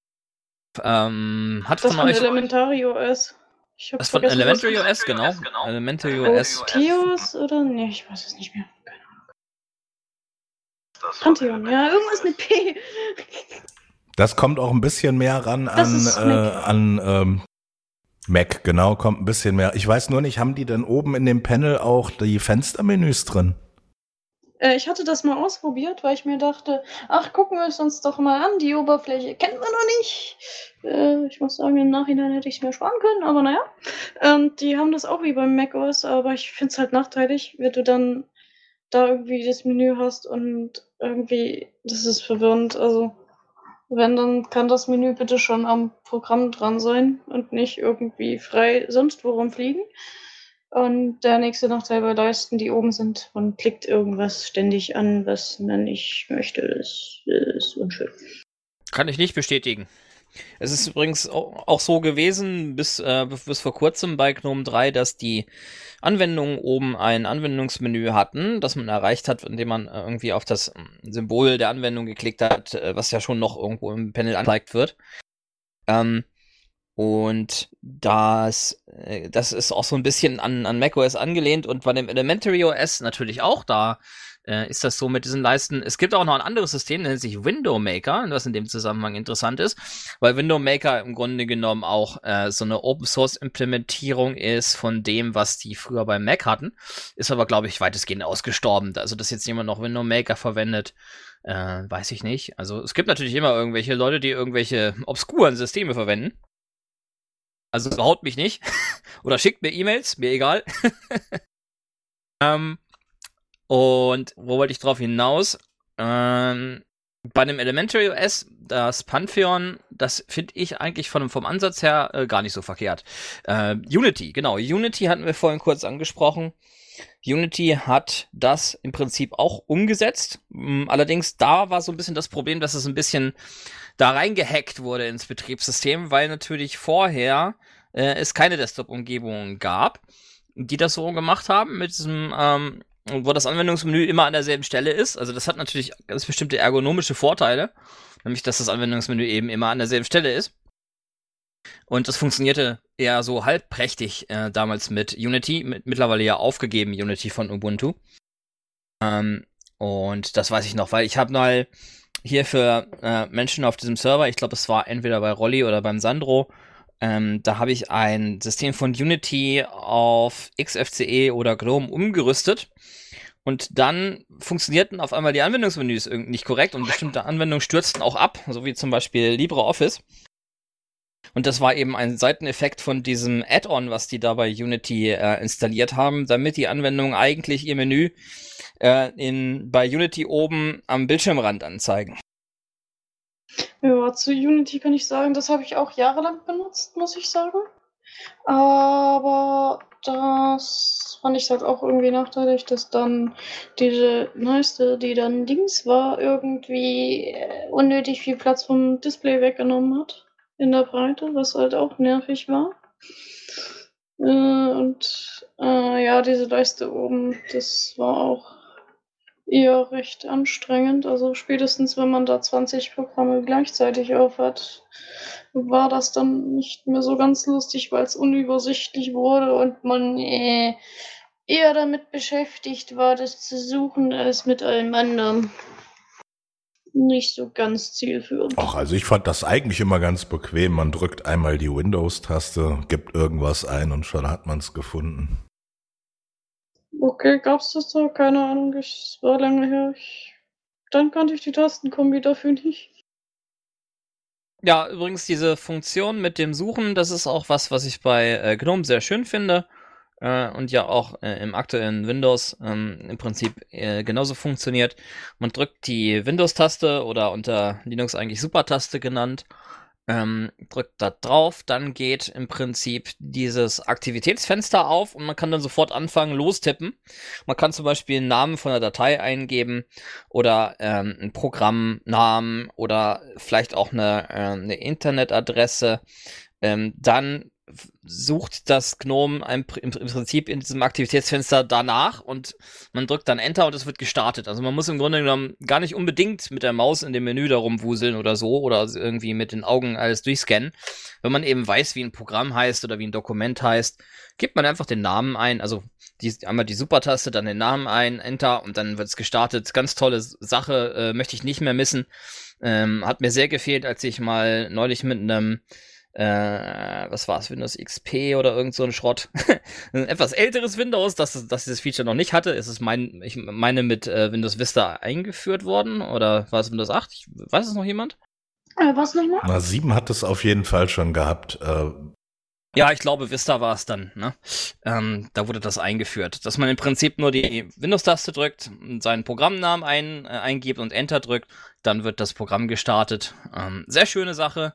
Speaker 1: Ähm, hat
Speaker 2: das
Speaker 1: von,
Speaker 2: von
Speaker 1: euch
Speaker 2: Elementary O S. Ich
Speaker 1: das von Elementary O S, genau. Elementary O S.
Speaker 2: Tios oder? Ne, ich weiß es nicht mehr. Keine Ahnung. Pantheon, ja, irgendwas mit P.
Speaker 3: Das kommt auch ein bisschen mehr ran an, äh, an ähm, Mac, genau, kommt ein bisschen mehr. Ich weiß nur nicht, haben die denn oben in dem Panel auch die Fenstermenüs drin?
Speaker 2: Äh, ich hatte das mal ausprobiert, weil ich mir dachte, ach, gucken wir es uns doch mal an, die Oberfläche kennen wir noch nicht. Äh, ich muss sagen, im Nachhinein hätte ich es mir sparen können, aber naja. Und die haben das auch wie beim macOS, aber ich finde es halt nachteilig, wenn du dann da irgendwie das Menü hast und irgendwie, das ist verwirrend, also wenn, dann kann das Menü bitte schon am Programm dran sein und nicht irgendwie frei sonst wo rumfliegen. Und der nächste Nachteil bei Leisten, die oben sind, man klickt irgendwas ständig an, was man nicht möchte. Das ist unschön.
Speaker 1: Kann ich nicht bestätigen. Es ist übrigens auch so gewesen, bis, äh, bis vor kurzem bei GNOME drei, dass die Anwendungen oben ein Anwendungsmenü hatten, das man erreicht hat, indem man irgendwie auf das Symbol der Anwendung geklickt hat, was ja schon noch irgendwo im Panel angezeigt wird. Ähm, und das, das ist auch so ein bisschen an, an macOS angelehnt und bei dem Elementary O S natürlich auch. Da äh, ist das so mit diesen Leisten. Es gibt auch noch ein anderes System, das nennt sich Window Maker, was in dem Zusammenhang interessant ist, weil Window Maker im Grunde genommen auch äh, so eine Open-Source-Implementierung ist von dem, was die früher beim Mac hatten. Ist aber, glaube ich, weitestgehend ausgestorben. Also, dass jetzt jemand noch Window Maker verwendet, äh, weiß ich nicht. Also, es gibt natürlich immer irgendwelche Leute, die irgendwelche obskuren Systeme verwenden. Also haut mich nicht. Oder schickt mir E-Mails, mir egal. ähm, und wo wollte ich drauf hinaus? Ähm, bei dem Elementary O S, das Pantheon, das finde ich eigentlich von, vom Ansatz her äh, gar nicht so verkehrt. Äh, Unity, genau. Unity hatten wir vorhin kurz angesprochen. Unity hat das im Prinzip auch umgesetzt. Allerdings da war so ein bisschen das Problem, dass es ein bisschen da reingehackt wurde ins Betriebssystem, weil natürlich vorher äh, es keine Desktop-Umgebungen gab, die das so gemacht haben, mit diesem, ähm, wo das Anwendungsmenü immer an derselben Stelle ist. Also das hat natürlich ganz bestimmte ergonomische Vorteile, nämlich dass das Anwendungsmenü eben immer an derselben Stelle ist. Und das funktionierte eher so halbprächtig äh, damals mit Unity, mit, mittlerweile ja aufgegeben Unity von Ubuntu. Ähm, und das weiß ich noch, weil ich habe mal hier für äh, Menschen auf diesem Server, ich glaube, es war entweder bei Rolli oder beim Sandro, ähm, da habe ich ein System von Unity auf X F C E oder GNOME umgerüstet. Und dann funktionierten auf einmal die Anwendungsmenüs irgendwie nicht korrekt und bestimmte Anwendungen stürzten auch ab, so wie zum Beispiel LibreOffice. Und das war eben ein Seiteneffekt von diesem Add-on, was die da bei Unity äh, installiert haben, damit die Anwendungen eigentlich ihr Menü äh, in, bei Unity oben am Bildschirmrand anzeigen.
Speaker 2: Ja, zu Unity kann ich sagen, das habe ich auch jahrelang benutzt, muss ich sagen. Aber das fand ich halt auch irgendwie nachteilig, dass dann diese neueste, die dann links war, irgendwie unnötig viel Platz vom Display weggenommen hat in der Breite, was halt auch nervig war. Äh, und äh, ja, diese Leiste oben, das war auch eher recht anstrengend. Also spätestens, wenn man da zwanzig Programme gleichzeitig auf hat, war das dann nicht mehr so ganz lustig, weil es unübersichtlich wurde und man äh, eher damit beschäftigt war, das zu suchen, als mit allem anderen. Nicht so ganz zielführend.
Speaker 3: Ach, also ich fand das eigentlich immer ganz bequem. Man drückt einmal die Windows-Taste, gibt irgendwas ein und schon hat man es gefunden.
Speaker 2: Okay, gab's das da? Keine Ahnung, es war lange her. Ich, dann kannte ich die Tastenkombi dafür nicht.
Speaker 1: Ja, übrigens diese Funktion mit dem Suchen, das ist auch was, was ich bei äh, GNOME sehr schön finde äh, und ja auch äh, im aktuellen Windows ähm, im Prinzip äh, genauso funktioniert. Man drückt die Windows-Taste oder unter Linux eigentlich Super-Taste genannt, ähm, drückt da drauf, dann geht im Prinzip dieses Aktivitätsfenster auf und man kann dann sofort anfangen, lostippen. Man kann zum Beispiel einen Namen von einer Datei eingeben oder ähm, einen Programmnamen oder vielleicht auch eine, äh, eine Internetadresse. Ähm, dann sucht das GNOME im, im Prinzip in diesem Aktivitätsfenster danach und man drückt dann Enter und es wird gestartet. Also man muss im Grunde genommen gar nicht unbedingt mit der Maus in dem Menü da rumwuseln oder so oder irgendwie mit den Augen alles durchscannen. Wenn man eben weiß, wie ein Programm heißt oder wie ein Dokument heißt, gibt man einfach den Namen ein, also die, einmal die Super-Taste, dann den Namen ein, Enter und dann wird es gestartet. Ganz tolle Sache, äh, möchte ich nicht mehr missen. Ähm, hat mir sehr gefehlt, als ich mal neulich mit einem Äh, was war's, Windows X P oder irgend so ein Schrott. Ein etwas älteres Windows, das, das dieses Feature noch nicht hatte. Es ist mein, ich meine mit äh, Windows Vista eingeführt worden. Oder war es Windows acht? Ich, weiß es noch jemand?
Speaker 2: Äh, was nochmal?
Speaker 3: Na, sieben hat es auf jeden Fall schon gehabt. Äh,
Speaker 1: Ja, ich glaube, Vista war es dann, ne? Ähm, da wurde das eingeführt, dass man im Prinzip nur die Windows-Taste drückt, seinen Programmnamen ein, äh, eingibt und Enter drückt, dann wird das Programm gestartet. Ähm, sehr schöne Sache.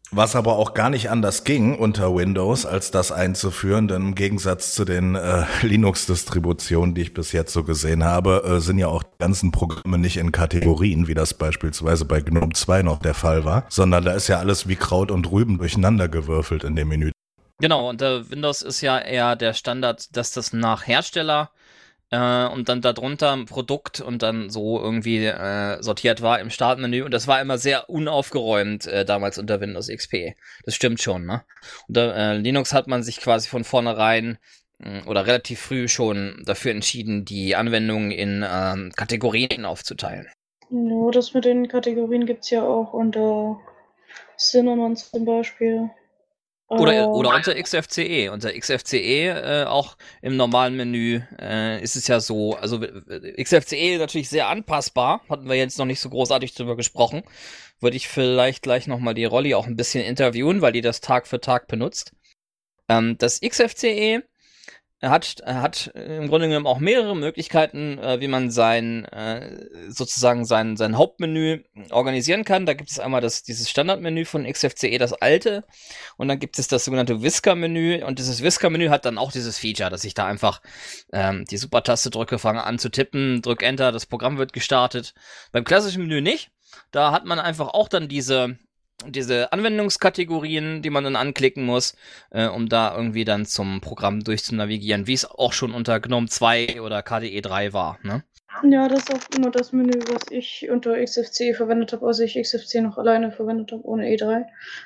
Speaker 3: Was aber auch gar nicht anders ging unter Windows, als das einzuführen, denn im Gegensatz zu den äh, Linux-Distributionen, die ich bis jetzt so gesehen habe, äh, sind ja auch die ganzen Programme nicht in Kategorien, wie das beispielsweise bei GNOME zwei noch der Fall war, sondern da ist ja alles wie Kraut und Rüben durcheinander gewürfelt in dem Menü.
Speaker 1: Genau, unter Windows ist ja eher der Standard, dass das nach Hersteller Äh, und dann darunter ein Produkt und dann so irgendwie äh, sortiert war im Startmenü. Und das war immer sehr unaufgeräumt äh, damals unter Windows X P. Das stimmt schon, ne? Unter äh, Linux hat man sich quasi von vornherein mh, oder relativ früh schon dafür entschieden, die Anwendungen in ähm, Kategorien aufzuteilen.
Speaker 2: Ja, das mit den Kategorien gibt's ja auch unter Cinnamon zum Beispiel.
Speaker 1: Oder,
Speaker 2: Oh.
Speaker 1: oder unter X F C E. Unter X F C E äh, auch im normalen Menü äh, ist es ja so, also X F C E natürlich sehr anpassbar, hatten wir jetzt noch nicht so großartig drüber gesprochen. Würde ich vielleicht gleich nochmal die Rolli auch ein bisschen interviewen, weil die das Tag für Tag benutzt. Ähm, das X F C E hat, hat im Grunde genommen auch mehrere Möglichkeiten, äh, wie man sein, äh, sozusagen sein, sein Hauptmenü organisieren kann. Da gibt es einmal das, dieses Standardmenü von X F C E, das alte, und dann gibt es das sogenannte Whisker-Menü, und dieses Whisker-Menü hat dann auch dieses Feature, dass ich da einfach ähm, die Super-Taste drücke, fange an zu tippen, drück Enter, das Programm wird gestartet. Beim klassischen Menü nicht. Da hat man einfach auch dann diese diese Anwendungskategorien, die man dann anklicken muss, äh, um da irgendwie dann zum Programm durchzunavigieren, wie es auch schon unter GNOME zwei oder K D E drei war, ne?
Speaker 2: Ja, das ist auch immer das Menü, was ich unter X F C E verwendet habe, als ich X F C noch alleine verwendet habe, ohne E drei.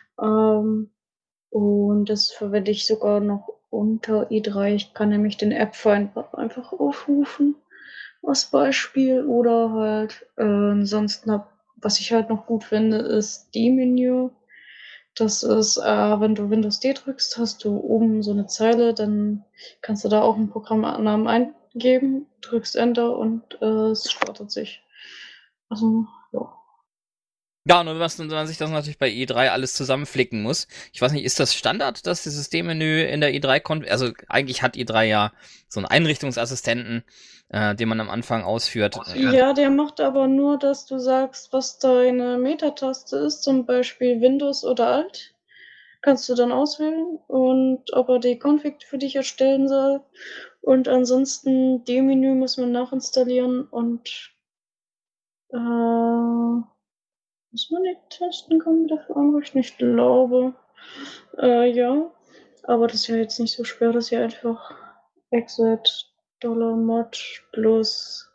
Speaker 2: Ähm, und das verwende ich sogar noch unter i drei. Ich kann nämlich den App-Find einfach aufrufen, als Beispiel. Oder halt, äh, ansonsten hab, was ich halt noch gut finde, ist die Menü. Das ist, äh, wenn du Windows D drückst, hast du oben so eine Zeile, dann kannst du da auch einen Programmnamen eingeben, drückst Enter und äh, es startet sich. Also, ja.
Speaker 1: Ja, nur was man sich das natürlich bei i drei alles zusammenflicken muss. Ich weiß nicht, ist das Standard, dass das Systemmenü in der i drei kommt? Also eigentlich hat i drei ja so einen Einrichtungsassistenten, äh, den man am Anfang ausführt.
Speaker 2: Ja, der macht aber nur, dass du sagst, was deine Metataste ist, zum Beispiel Windows oder Alt. Kannst du dann auswählen und ob er die Config für dich erstellen soll. Und ansonsten, dem Menü muss man nachinstallieren und äh, muss man die Tasten kommen dafür an, ich nicht glaube. Äh, ja, aber das ist ja jetzt nicht so schwer, das ist ja einfach exit Dollar mod plus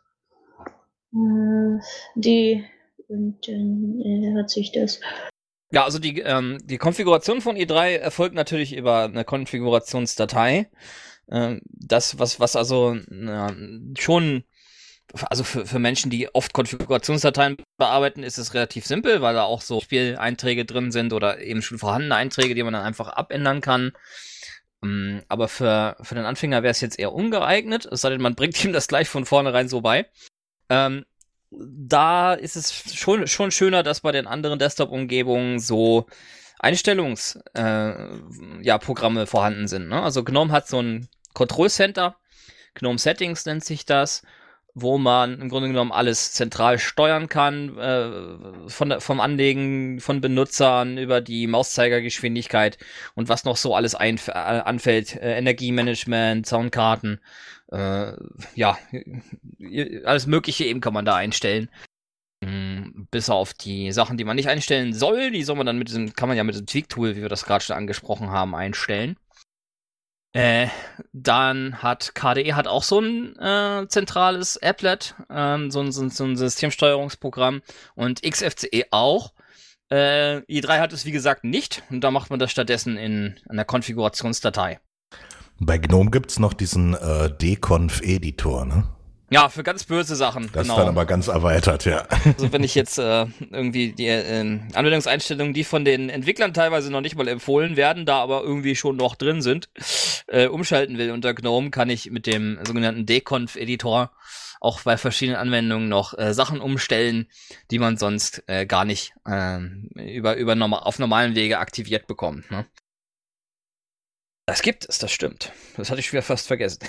Speaker 2: äh, die und dann äh, hat sich das.
Speaker 1: Ja, also die, ähm, die Konfiguration von i drei erfolgt natürlich über eine Konfigurationsdatei. Ähm, das, was, was also na, schon, also für, für Menschen, die oft Konfigurationsdateien bearbeiten, ist es relativ simpel, weil da auch so Spieleinträge drin sind oder eben schon vorhandene Einträge, die man dann einfach abändern kann. Ähm, aber für, für den Anfänger wäre es jetzt eher ungeeignet, es sei denn, man bringt ihm das gleich von vornherein so bei. Ähm, Da ist es schon, schon schöner, dass bei den anderen Desktop-Umgebungen so Einstellungs, äh, ja, Programme vorhanden sind, ne? Also GNOME hat so ein Control Center, GNOME Settings nennt sich das, wo man im Grunde genommen alles zentral steuern kann, äh, von der, vom Anlegen von Benutzern über die Mauszeigergeschwindigkeit und was noch so alles einf- äh, anfällt, äh, Energiemanagement, Soundkarten, äh, ja, alles Mögliche eben kann man da einstellen. Mm, bis auf die Sachen, die man nicht einstellen soll, die soll man dann mit diesem, kann man ja mit diesem Tweak-Tool, wie wir das gerade schon angesprochen haben, einstellen. Äh, dann hat K D E hat auch so ein äh, zentrales Applet, ähm, so, ein, so, ein, so ein Systemsteuerungsprogramm, und X F C E auch. Äh, i drei hat es wie gesagt nicht, und da macht man das stattdessen in einer Konfigurationsdatei.
Speaker 3: Bei GNOME gibt's noch diesen äh, Dconf-Editor, ne?
Speaker 1: Ja, für ganz böse Sachen.
Speaker 3: Das
Speaker 1: genau.
Speaker 3: ist dann aber ganz erweitert, ja.
Speaker 1: Also wenn ich jetzt äh, irgendwie die äh, Anwendungseinstellungen, die von den Entwicklern teilweise noch nicht mal empfohlen werden, da aber irgendwie schon noch drin sind, äh, umschalten will unter GNOME, kann ich mit dem sogenannten Dconf-Editor auch bei verschiedenen Anwendungen noch äh, Sachen umstellen, die man sonst äh, gar nicht äh, über, über normal, auf normalen Wege aktiviert bekommt. Ne? Das gibt es, das stimmt. Das hatte ich wieder fast vergessen.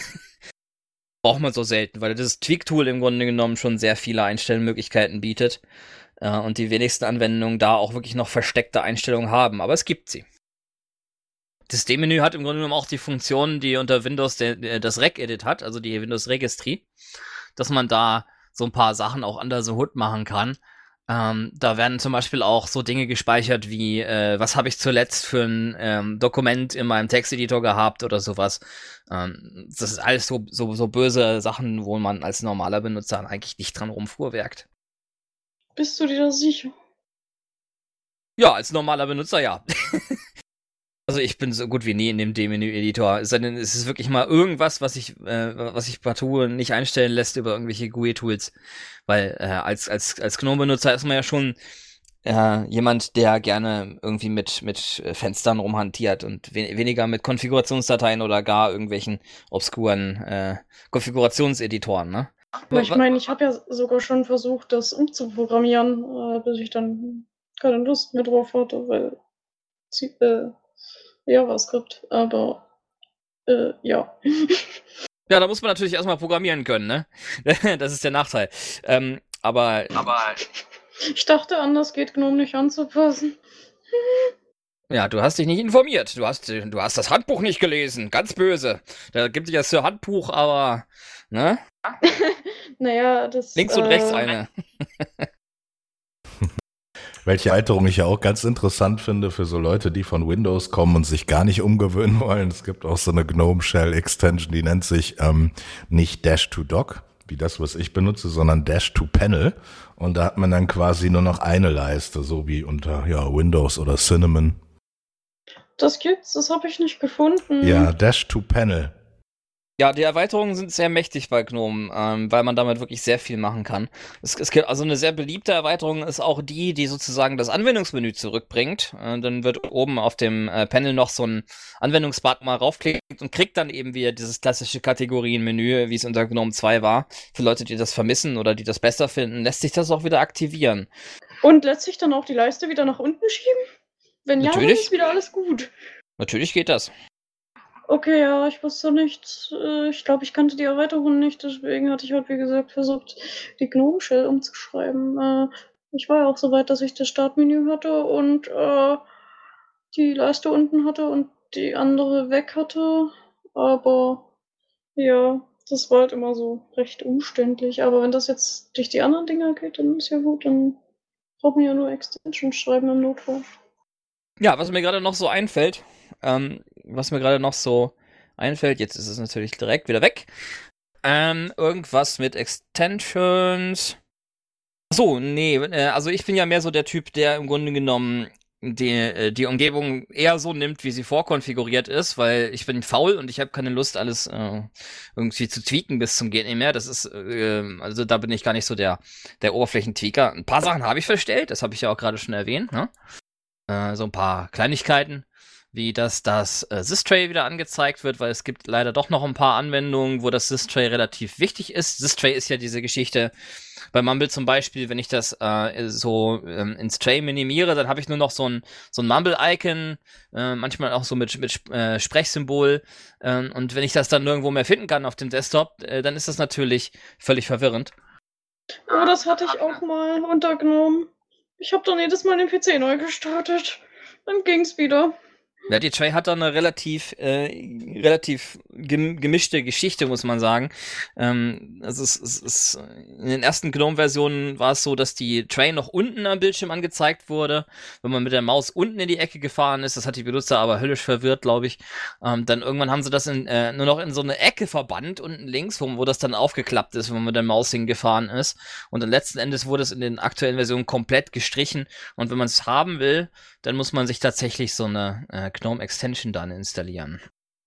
Speaker 1: Braucht man so selten, weil das Tweak-Tool im Grunde genommen schon sehr viele Einstellmöglichkeiten bietet. äh, und die wenigsten Anwendungen da auch wirklich noch versteckte Einstellungen haben, aber es gibt sie. Das D-Menü hat im Grunde genommen auch die Funktion, die unter Windows der, das Reg-Edit hat, also die Windows-Registry, dass man da so ein paar Sachen auch under the hood machen kann. Ähm, da werden zum Beispiel auch so Dinge gespeichert wie, äh, was habe ich zuletzt für ein ähm, Dokument in meinem Texteditor gehabt oder sowas. Ähm, das ist alles so, so, so böse Sachen, wo man als normaler Benutzer eigentlich nicht dran rumfuhrwerkt.
Speaker 2: Bist du dir da sicher?
Speaker 1: Ja, als normaler Benutzer ja. Also ich bin so gut wie nie in dem D-Menü-Editor. Es ist wirklich mal irgendwas, was ich, äh, was ich partout nicht einstellen lässt über irgendwelche G U I-Tools. Weil äh, als als als GNOME-Benutzer ist man ja schon äh, jemand, der gerne irgendwie mit mit Fenstern rumhantiert und we- weniger mit Konfigurationsdateien oder gar irgendwelchen obskuren äh, Konfigurationseditoren, ne?
Speaker 2: Aber ich meine, ich habe ja sogar schon versucht, das umzuprogrammieren, äh, bis ich dann keine Lust mehr drauf hatte, weil sie- äh, JavaScript, aber äh, ja.
Speaker 1: Ja, da muss man natürlich erstmal programmieren können, ne? Das ist der Nachteil. Ähm, aber, aber
Speaker 2: Ich dachte, anders geht GNOME nicht anzupassen.
Speaker 1: ja, du hast dich nicht informiert. Du hast, du hast das Handbuch nicht gelesen. Ganz böse. Da gibt es ja das Handbuch, aber, ne?
Speaker 2: Naja, das.
Speaker 1: Links und
Speaker 2: äh,
Speaker 1: rechts eine.
Speaker 3: Welche Erweiterung ich ja auch ganz interessant finde für so Leute, die von Windows kommen und sich gar nicht umgewöhnen wollen. Es gibt auch so eine GNOME Shell Extension, die nennt sich ähm, nicht Dash to Dock, wie das, was ich benutze, sondern Dash to Panel. Und da hat man dann quasi nur noch eine Leiste, so wie unter ja, Windows oder Cinnamon.
Speaker 2: Das gibt's, das habe ich nicht gefunden.
Speaker 3: Ja, Dash to Panel.
Speaker 1: Ja, die Erweiterungen sind sehr mächtig bei GNOME, ähm, weil man damit wirklich sehr viel machen kann. Es, es gibt also eine sehr beliebte Erweiterung ist auch die, die sozusagen das Anwendungsmenü zurückbringt. Äh, dann wird oben auf dem äh, Panel noch so ein Anwendungsbutton mal raufklickt und kriegt dann eben wieder dieses klassische Kategorienmenü, wie es unter GNOME zwei war. Für Leute, die das vermissen oder die das besser finden, lässt sich das auch wieder aktivieren.
Speaker 2: Und lässt sich dann auch die Leiste wieder nach unten schieben? Wenn ja, dann
Speaker 1: Natürlich.
Speaker 2: ist wieder alles gut.
Speaker 1: Natürlich geht das.
Speaker 2: Okay, ja, ich wusste nicht. äh, Ich glaube, ich kannte die Erweiterung nicht, deswegen hatte ich halt, wie gesagt, versucht, die GNOME Shell umzuschreiben. Äh, Ich war ja auch so weit, dass ich das Startmenü hatte und äh, die Leiste unten hatte und die andere weg hatte. Aber ja, das war halt immer so recht umständlich. Aber wenn das jetzt durch die anderen Dinger geht, dann ist ja gut, dann braucht man ja nur Extension schreiben im Notfall.
Speaker 1: Ja, was mir gerade noch so einfällt, ähm, was mir gerade noch so einfällt, jetzt ist es natürlich direkt wieder weg. Ähm, irgendwas mit Extensions. So, nee, äh, also ich bin ja mehr so der Typ, der im Grunde genommen die, äh, die Umgebung eher so nimmt, wie sie vorkonfiguriert ist, weil ich bin faul und ich habe keine Lust, alles äh, irgendwie zu tweaken bis zum Geht nicht mehr. Das ist, äh, also da bin ich gar nicht so der, der Oberflächentweaker. Ein paar Sachen habe ich verstellt, das habe ich ja auch gerade schon erwähnt, ne? Äh, so ein paar Kleinigkeiten, wie dass das äh, Systray wieder angezeigt wird, weil es gibt leider doch noch ein paar Anwendungen, wo das Systray relativ wichtig ist. Systray ist ja diese Geschichte bei Mumble zum Beispiel, wenn ich das äh, so ähm, ins Tray minimiere, dann habe ich nur noch so ein so ein Mumble-Icon, äh, manchmal auch so mit mit äh, Sprechsymbol, äh, und wenn ich das dann nirgendwo mehr finden kann auf dem Desktop, äh, dann ist das natürlich völlig verwirrend.
Speaker 2: Oh, das hatte ich auch mal unter GNOME. Ich habe dann jedes Mal den P C neu gestartet. Dann ging's wieder.
Speaker 1: Ja, die Tray hat da eine relativ, äh, relativ gem- gemischte Geschichte, muss man sagen. Ähm, also es, es, es, in den ersten GNOME-Versionen war es so, dass die Tray noch unten am Bildschirm angezeigt wurde, wenn man mit der Maus unten in die Ecke gefahren ist. Das hat die Benutzer aber höllisch verwirrt, glaube ich. Ähm, dann irgendwann haben sie das in, äh, nur noch in so eine Ecke verbannt, unten links, wo, wo das dann aufgeklappt ist, wenn man mit der Maus hingefahren ist. Und dann letzten Endes wurde es in den aktuellen Versionen komplett gestrichen. Und wenn man es haben will, dann muss man sich tatsächlich so eine äh, GNOME Extension dann installieren.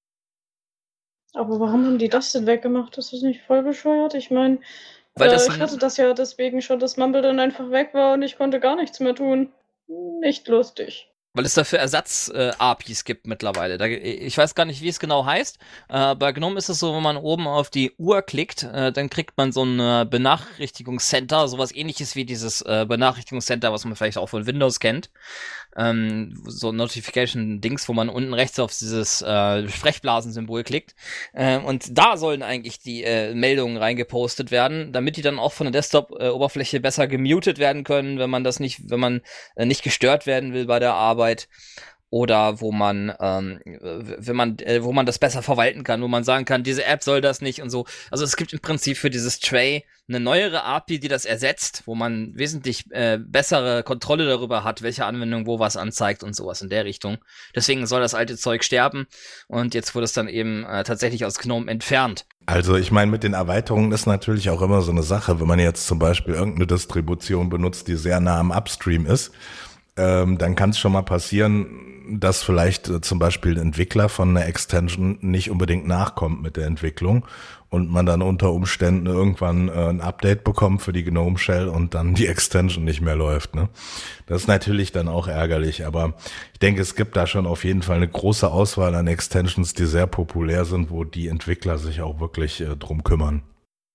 Speaker 2: Aber warum haben die das denn weggemacht? Das ist nicht voll bescheuert. Ich meine,
Speaker 1: Weil
Speaker 2: äh,
Speaker 1: das
Speaker 2: ich
Speaker 1: ein-
Speaker 2: hatte das ja deswegen schon, dass Mumble dann einfach weg war und ich konnte gar nichts mehr tun. Nicht lustig.
Speaker 1: Weil es dafür Ersatz-A P Is gibt mittlerweile. Da, ich weiß gar nicht, wie es genau heißt. Äh, bei GNOME ist es so, wenn man oben auf die Uhr klickt, äh, dann kriegt man so ein äh, Benachrichtigungscenter, sowas ähnliches wie dieses äh, Benachrichtigungscenter, was man vielleicht auch von Windows kennt. ähm, so Notification-Dings, wo man unten rechts auf dieses äh, Sprechblasen-Symbol klickt. Äh, und da sollen eigentlich die äh, Meldungen reingepostet werden, damit die dann auch von der Desktop-Oberfläche besser gemutet werden können, wenn man das nicht, wenn man äh, nicht gestört werden will bei der Arbeit. Oder wo man, ähm, wenn man, äh, wo man das besser verwalten kann, wo man sagen kann, diese App soll das nicht und so. Also es gibt im Prinzip für dieses Tray eine neuere A P I, die das ersetzt, wo man wesentlich äh, bessere Kontrolle darüber hat, welche Anwendung wo was anzeigt und sowas in der Richtung. Deswegen soll das alte Zeug sterben und jetzt wurde es dann eben äh, tatsächlich aus GNOME entfernt.
Speaker 3: Also ich meine, mit den Erweiterungen ist natürlich auch immer so eine Sache, wenn man jetzt zum Beispiel irgendeine Distribution benutzt, die sehr nah am Upstream ist, ähm, dann kann es schon mal passieren, dass vielleicht äh, zum Beispiel ein Entwickler von einer Extension nicht unbedingt nachkommt mit der Entwicklung und man dann unter Umständen irgendwann äh, ein Update bekommt für die GNOME Shell und dann die Extension nicht mehr läuft, ne? Das ist natürlich dann auch ärgerlich, aber ich denke, es gibt da schon auf jeden Fall eine große Auswahl an Extensions, die sehr populär sind, wo die Entwickler sich auch wirklich äh, drum kümmern.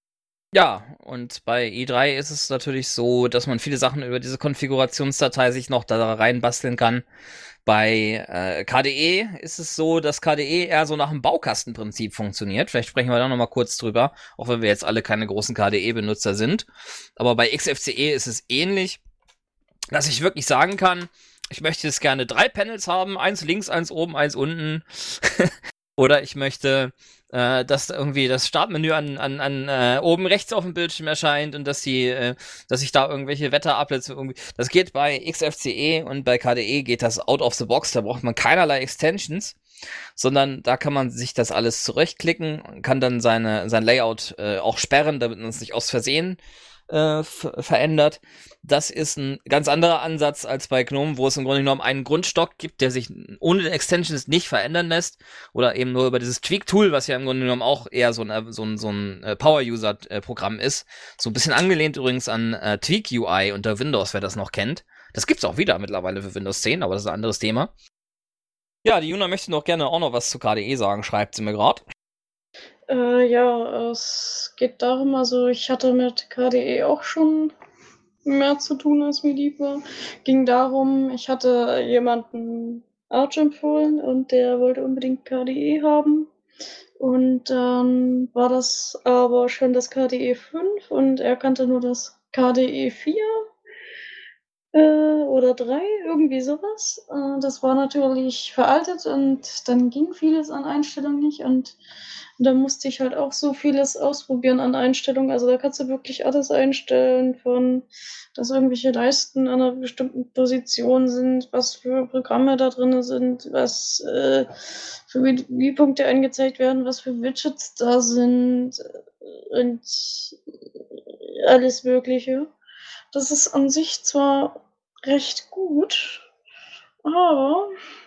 Speaker 1: Ja, und bei i drei ist es natürlich so, dass man viele Sachen über diese Konfigurationsdatei sich noch da reinbasteln kann. Bei äh, K D E ist es so, dass K D E eher so nach dem Baukastenprinzip funktioniert. Vielleicht sprechen wir da noch mal kurz drüber, auch wenn wir jetzt alle keine großen K D E-Benutzer sind. Aber bei X F C E ist es ähnlich, dass ich wirklich sagen kann, ich möchte jetzt gerne drei Panels haben, eins links, eins oben, eins unten. Oder ich möchte, äh, dass irgendwie das Startmenü an, an, an äh, oben rechts auf dem Bildschirm erscheint und dass die, äh, dass ich da irgendwelche Wetterupdates irgendwie. Das geht bei X F C E und bei K D E geht das out of the box. Da braucht man keinerlei Extensions, sondern da kann man sich das alles zurechtklicken, kann dann seine sein Layout äh, auch sperren, damit man es nicht aus Versehen äh, f- verändert. Das ist ein ganz anderer Ansatz als bei GNOME, wo es im Grunde genommen einen Grundstock gibt, der sich ohne den Extensions nicht verändern lässt oder eben nur über dieses Tweak-Tool, was ja im Grunde genommen auch eher so ein, so ein, so ein Power-User-Programm ist. So ein bisschen angelehnt übrigens an äh, Tweak-U I unter Windows, wer das noch kennt. Das gibt's auch wieder mittlerweile für Windows zehn, aber das ist ein anderes Thema. Ja, die Juna möchte noch gerne auch noch was zu K D E sagen, schreibt sie mir gerade.
Speaker 2: Äh, ja, es geht darum, also ich hatte mit K D E auch schon mehr zu tun, als mir lieb war. Ging darum, ich hatte jemanden Arch empfohlen und der wollte unbedingt K D E haben. Und dann war das aber schon das K D E fünf und er kannte nur das K D E vier äh, oder drei, irgendwie sowas. Äh, das war natürlich veraltet und dann ging vieles an Einstellungen nicht und da musste ich halt auch so vieles ausprobieren an Einstellungen. Also da kannst du wirklich alles einstellen, von dass irgendwelche Leisten an einer bestimmten Position sind, was für Programme da drin sind, was äh, für Menüpunkte angezeigt werden, was für Widgets da sind und alles Mögliche. Das ist an sich zwar recht gut, aber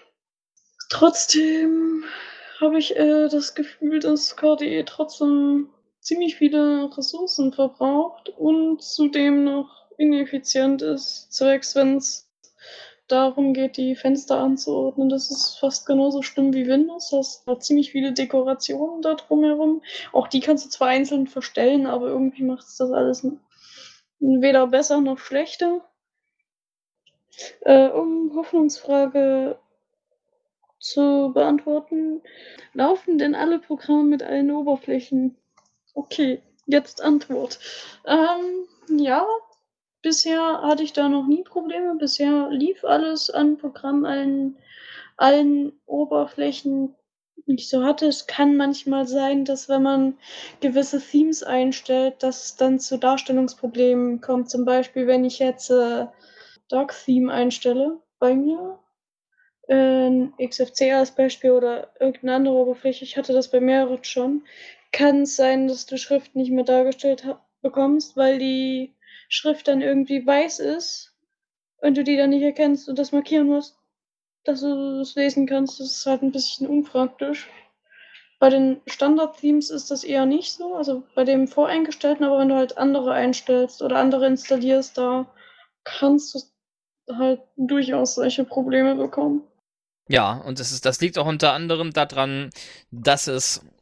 Speaker 2: trotzdem habe ich äh, das Gefühl, dass K D E trotzdem ziemlich viele Ressourcen verbraucht und zudem noch ineffizient ist, zwecks wenn es darum geht, die Fenster anzuordnen. Das ist fast genauso schlimm wie Windows. Das hat ziemlich viele Dekorationen da drumherum. Auch die kannst du zwar einzeln verstellen, aber irgendwie macht es das alles weder besser noch schlechter. Äh, um Hoffnungsfrage zu beantworten, laufen denn alle Programme mit allen Oberflächen? Okay, jetzt Antwort. Ähm, ja, bisher hatte ich da noch nie Probleme. Bisher lief alles an Programmen, allen, allen Oberflächen, die ich so hatte. Es kann manchmal sein, dass wenn man gewisse Themes einstellt, dass es dann zu Darstellungsproblemen kommt. Zum Beispiel, wenn ich jetzt äh, Dark Theme einstelle bei mir, äh, X F C E als Beispiel oder irgendeine andere Oberfläche, ich hatte das bei mehreren schon, kann es sein, dass du Schrift nicht mehr dargestellt ha- bekommst, weil die Schrift dann irgendwie weiß ist und du die dann nicht erkennst und das markieren musst, dass du es lesen kannst. Das ist halt ein bisschen unpraktisch. Bei den Standard-Themes ist das eher nicht so, also bei dem voreingestellten, aber wenn du halt andere einstellst oder andere installierst, da kannst du halt durchaus solche Probleme bekommen.
Speaker 1: Ja, und das ist, das liegt auch unter anderem daran, dass es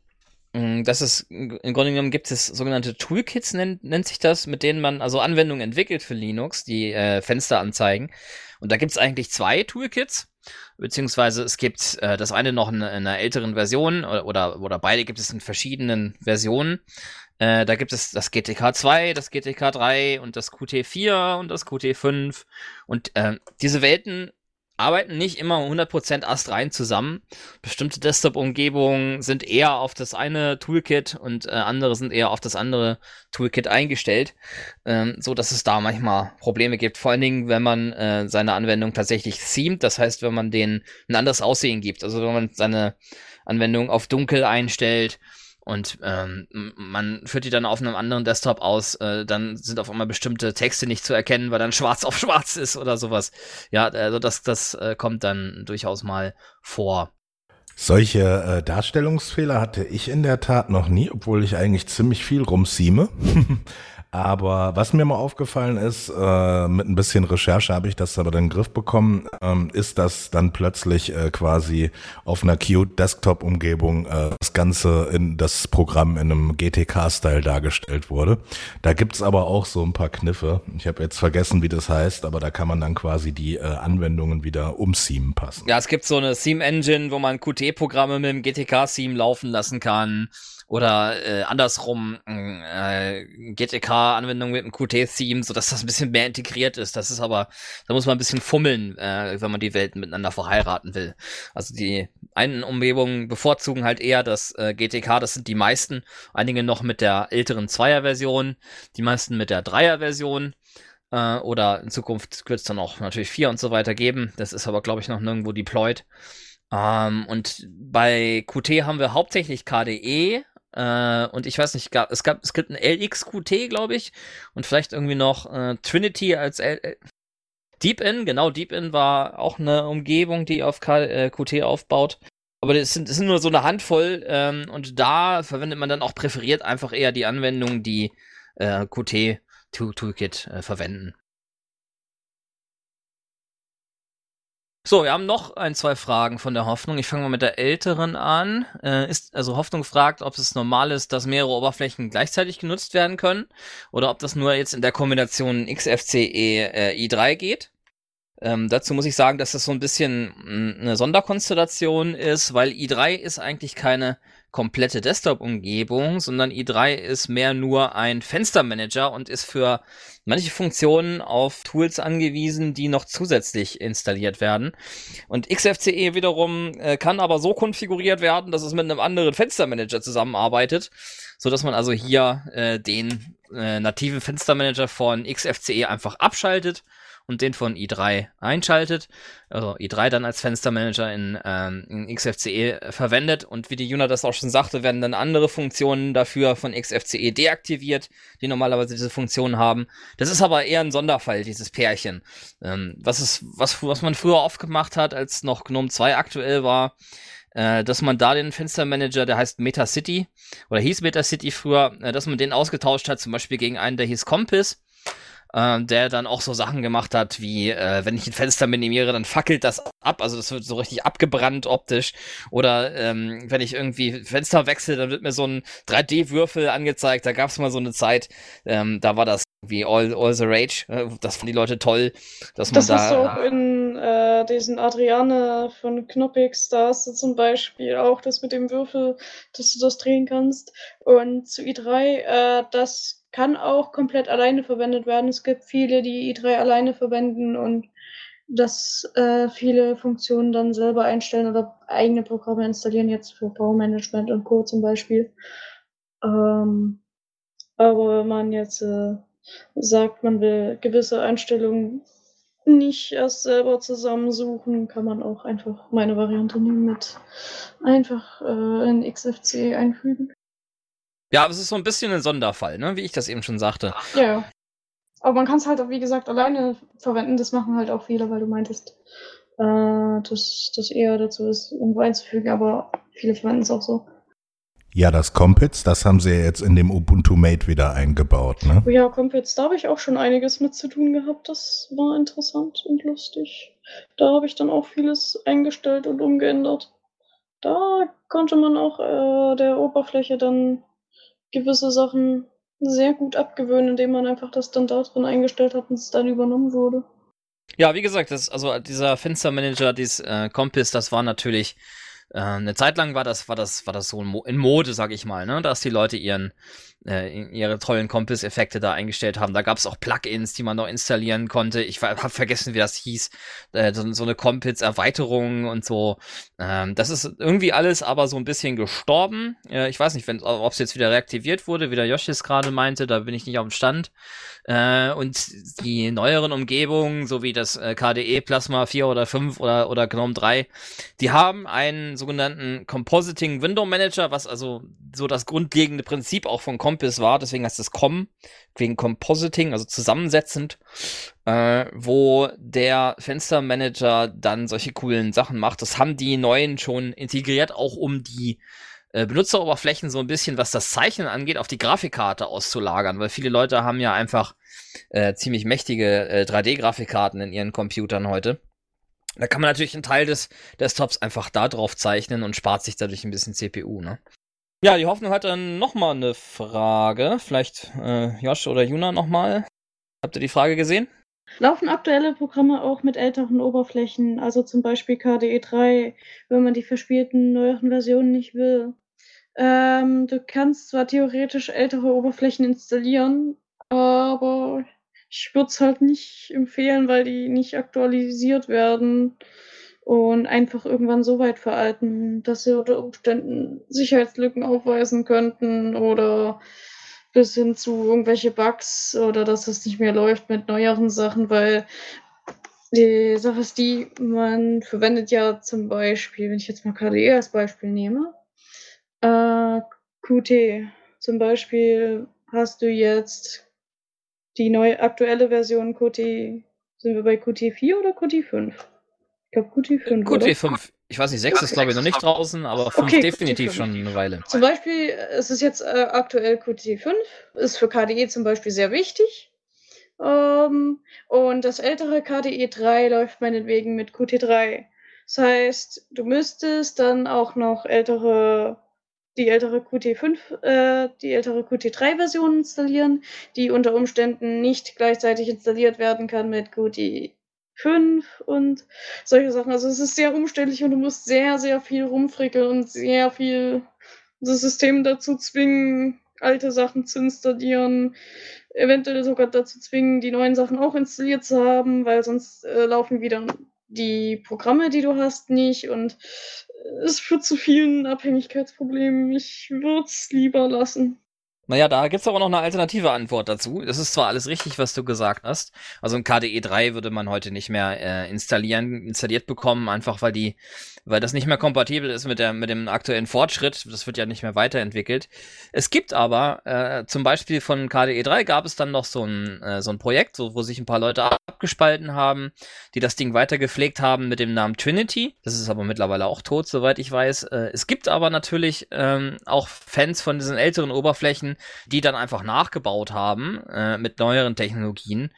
Speaker 1: Das ist, im Grunde genommen gibt es sogenannte Toolkits, nennt, nennt sich das, mit denen man also Anwendungen entwickelt für Linux, die äh, Fenster anzeigen. Und da gibt es eigentlich zwei Toolkits, beziehungsweise es gibt äh, das eine noch in, in einer älteren Version oder, oder, oder beide gibt es in verschiedenen Versionen. Äh, da gibt es das G T K zwei, das G T K drei und das Q T vier und das Q T fünf. Und äh, diese Welten arbeiten nicht immer hundert Prozent astrein zusammen. Bestimmte Desktop-Umgebungen sind eher auf das eine Toolkit und äh, andere sind eher auf das andere Toolkit eingestellt, ähm, so dass es da manchmal Probleme gibt. Vor allen Dingen, wenn man äh, seine Anwendung tatsächlich themed, das heißt, wenn man denen ein anderes Aussehen gibt. Also wenn man seine Anwendung auf dunkel einstellt und ähm, man führt die dann auf einem anderen Desktop aus, äh, dann sind auf einmal bestimmte Texte nicht zu erkennen, weil dann schwarz auf schwarz ist oder sowas. Ja, also das, das äh, kommt dann durchaus mal vor.
Speaker 3: Solche äh, Darstellungsfehler hatte ich in der Tat noch nie, obwohl ich eigentlich ziemlich viel rumsieme. Aber was mir mal aufgefallen ist, äh, mit ein bisschen Recherche habe ich das aber in den Griff bekommen, ähm, ist, dass dann plötzlich äh, quasi auf einer Qt-Desktop-Umgebung äh, das Ganze in das Programm in einem G T K-Style dargestellt wurde. Da gibt's aber auch so ein paar Kniffe. Ich habe jetzt vergessen, wie das heißt, aber da kann man dann quasi die äh, Anwendungen wieder umseamen passen.
Speaker 1: Ja, es gibt so eine Theme-Engine, wo man Qt-Programme mit dem G T K-Theme laufen lassen kann. Oder äh, andersrum äh, G T K-Anwendung mit einem Qt-Theme, sodass das ein bisschen mehr integriert ist. Das ist aber, da muss man ein bisschen fummeln, äh, wenn man die Welten miteinander verheiraten will. Also die einen Umgebungen bevorzugen halt eher das äh, G T K, das sind die meisten. Einige noch mit der älteren Zweier-Version, die meisten mit der Dreier-Version. Äh, oder in Zukunft wird es dann auch natürlich vier und so weiter geben. Das ist aber, glaube ich, noch nirgendwo deployed. Ähm, und bei Qt haben wir hauptsächlich K D E. Uh, und ich weiß nicht, gab, es gab, es gibt ein L X Q T, glaube ich, und vielleicht irgendwie noch uh, Trinity als L L Deepin, genau, Deepin war auch eine Umgebung, die auf K äh, Qt aufbaut. Aber das sind, das sind nur so eine Handvoll, ähm, und da verwendet man dann auch präferiert einfach eher die Anwendungen, die äh, Qt Toolkit äh, verwenden. So, wir haben noch ein, zwei Fragen von der Hoffnung. Ich fange mal mit der älteren an. Äh, ist, also Hoffnung fragt, ob es normal ist, dass mehrere Oberflächen gleichzeitig genutzt werden können oder ob das nur jetzt in der Kombination X F C E äh, i drei geht. Ähm, dazu muss ich sagen, dass das so ein bisschen mh, eine Sonderkonstellation ist, weil i drei ist eigentlich keine komplette Desktop-Umgebung, sondern i drei ist mehr nur ein Fenstermanager und ist für manche Funktionen auf Tools angewiesen, die noch zusätzlich installiert werden. Und X F C E wiederum äh, kann aber so konfiguriert werden, dass es mit einem anderen Fenstermanager zusammenarbeitet, so dass man also hier äh, den äh, nativen Fenstermanager von X F C E einfach abschaltet und den von i drei einschaltet, also i drei dann als Fenstermanager in, ähm, in X F C E verwendet und wie die Juna das auch schon sagte, werden dann andere Funktionen dafür von X F C E deaktiviert, die normalerweise diese Funktionen haben. Das ist aber eher ein Sonderfall, dieses Pärchen. Ähm, was ist, was, was man früher oft gemacht hat, als noch GNOME zwei aktuell war, äh, dass man da den Fenstermanager, der heißt MetaCity, oder hieß MetaCity früher, äh, dass man den ausgetauscht hat, zum Beispiel gegen einen, der hieß Compass, äh, der dann auch so Sachen gemacht hat, wie, äh, wenn ich ein Fenster minimiere, dann fackelt das ab, also das wird so richtig abgebrannt optisch, oder ähm, wenn ich irgendwie Fenster wechsle, dann wird mir so ein drei D-Würfel angezeigt, da gab es mal so eine Zeit, ähm, da war das wie all, all the Rage, äh, das fanden die Leute toll, dass man
Speaker 2: das
Speaker 1: da...
Speaker 2: Das hast du auch in äh, diesen Adriane von Knoppix, da hast du zum Beispiel auch das mit dem Würfel, dass du das drehen kannst, und zu i drei, äh, das kann auch komplett alleine verwendet werden. Es gibt viele, die i drei alleine verwenden und das äh, viele Funktionen dann selber einstellen oder eigene Programme installieren, jetzt für Baumanagement und Co. zum Beispiel. Ähm, aber wenn man jetzt äh, sagt, man will gewisse Einstellungen nicht erst selber zusammensuchen, kann man auch einfach meine Variante nehmen mit einfach äh, in X F C E einfügen.
Speaker 1: Ja, aber es ist so ein bisschen ein Sonderfall, ne, wie ich das eben schon sagte.
Speaker 2: Ja, aber man kann es halt auch, wie gesagt, alleine verwenden. Das machen halt auch viele, weil du meintest, äh, dass das eher dazu ist, irgendwo einzufügen, aber viele verwenden es auch so.
Speaker 3: Ja, das Compiz, das haben sie ja jetzt in dem Ubuntu Mate wieder eingebaut, ne?
Speaker 2: Oh ja, Compiz, da habe ich auch schon einiges mit zu tun gehabt. Das war interessant und lustig. Da habe ich dann auch vieles eingestellt und umgeändert. Da konnte man auch äh, der Oberfläche dann gewisse Sachen sehr gut abgewöhnen, indem man einfach das dann da drin eingestellt hat und es dann übernommen wurde.
Speaker 1: Ja, wie gesagt, das, also dieser Fenstermanager, dieses äh, Compass, das war natürlich äh, eine Zeit lang war das, war das, war das so in Mode, sag ich mal, ne, dass die Leute ihren äh, ihre tollen Compass-Effekte da eingestellt haben. Da gab es auch Plugins, die man noch installieren konnte. Ich habe vergessen, wie das hieß. Äh, so, so eine Compass-Erweiterung und so. Ähm, das ist irgendwie alles aber so ein bisschen gestorben. Äh, ich weiß nicht, ob es jetzt wieder reaktiviert wurde, wie der Yoshi es gerade meinte. Da bin ich nicht auf dem Stand. Äh, und die neueren Umgebungen, so wie das äh, K D E Plasma vier oder fünf oder, oder Gnome drei, die haben einen sogenannten Compositing Window Manager, was also so das grundlegende Prinzip auch von Compass war, deswegen heißt es Com, wegen Compositing, also zusammensetzend, äh, wo der Fenstermanager dann solche coolen Sachen macht. Das haben die neuen schon integriert, auch um die äh, Benutzeroberflächen so ein bisschen, was das Zeichnen angeht, auf die Grafikkarte auszulagern, weil viele Leute haben ja einfach äh, ziemlich mächtige äh, drei D-Grafikkarten in ihren Computern heute. Da kann man natürlich einen Teil des Desktops einfach da drauf zeichnen und spart sich dadurch ein bisschen C P U, ne? Ja, die Hoffnung hat dann nochmal eine Frage. Vielleicht äh, Josh oder Juna nochmal. Habt ihr die Frage gesehen?
Speaker 2: Laufen aktuelle Programme auch mit älteren Oberflächen, also zum Beispiel K D E drei, wenn man die verspielten neueren Versionen nicht will? Ähm, du kannst zwar theoretisch ältere Oberflächen installieren, aber ich würde es halt nicht empfehlen, weil die nicht aktualisiert werden und einfach irgendwann so weit veralten, dass sie unter Umständen Sicherheitslücken aufweisen könnten oder bis hin zu irgendwelche Bugs oder dass es nicht mehr läuft mit neueren Sachen, weil die Sache ist die, man verwendet ja zum Beispiel, wenn ich jetzt mal K D E als Beispiel nehme, äh, Q T. Zum Beispiel hast du jetzt die neue aktuelle Version Q T, sind wir bei Q T vier oder Q T fünf? Ich glaube Q T fünf,
Speaker 1: Q T
Speaker 2: oder?
Speaker 1: fünf. Ich weiß nicht, sechs ist glaube ich noch nicht draußen, aber fünf
Speaker 2: Okay,
Speaker 1: definitiv
Speaker 2: Q T fünf.
Speaker 1: schon eine Weile.
Speaker 2: Zum Beispiel, es ist jetzt äh, aktuell Q T fünf, ist für K D E zum Beispiel sehr wichtig. Ähm, und das ältere K D E drei läuft meinetwegen mit Q T drei. Das heißt, du müsstest dann auch noch ältere, die ältere Q T fünf, äh, die ältere Q T drei Version installieren, die unter Umständen nicht gleichzeitig installiert werden kann mit Q T fünf und solche Sachen. Also es ist sehr umständlich und du musst sehr, sehr viel rumfrickeln und sehr viel das System dazu zwingen, alte Sachen zu installieren, eventuell sogar dazu zwingen, die neuen Sachen auch installiert zu haben, weil sonst äh, laufen wieder die Programme, die du hast, nicht und es führt zu vielen Abhängigkeitsproblemen. Ich würde es lieber lassen.
Speaker 1: Naja, da gibt's aber noch eine alternative Antwort dazu. Das ist zwar alles richtig, was du gesagt hast. Also ein K D E drei würde man heute nicht mehr äh, installieren, installiert bekommen, einfach weil die, weil das nicht mehr kompatibel ist mit der, mit dem aktuellen Fortschritt. Das wird ja nicht mehr weiterentwickelt. Es gibt aber, äh, zum Beispiel von K D E drei gab es dann noch so ein, äh, so ein Projekt, so, wo sich ein paar Leute abgespalten haben, die das Ding weiter gepflegt haben mit dem Namen Trinity. Das ist aber mittlerweile auch tot, soweit ich weiß. Äh, es gibt aber natürlich ähm, auch Fans von diesen älteren Oberflächen, die dann einfach nachgebaut haben äh, mit neueren Technologien.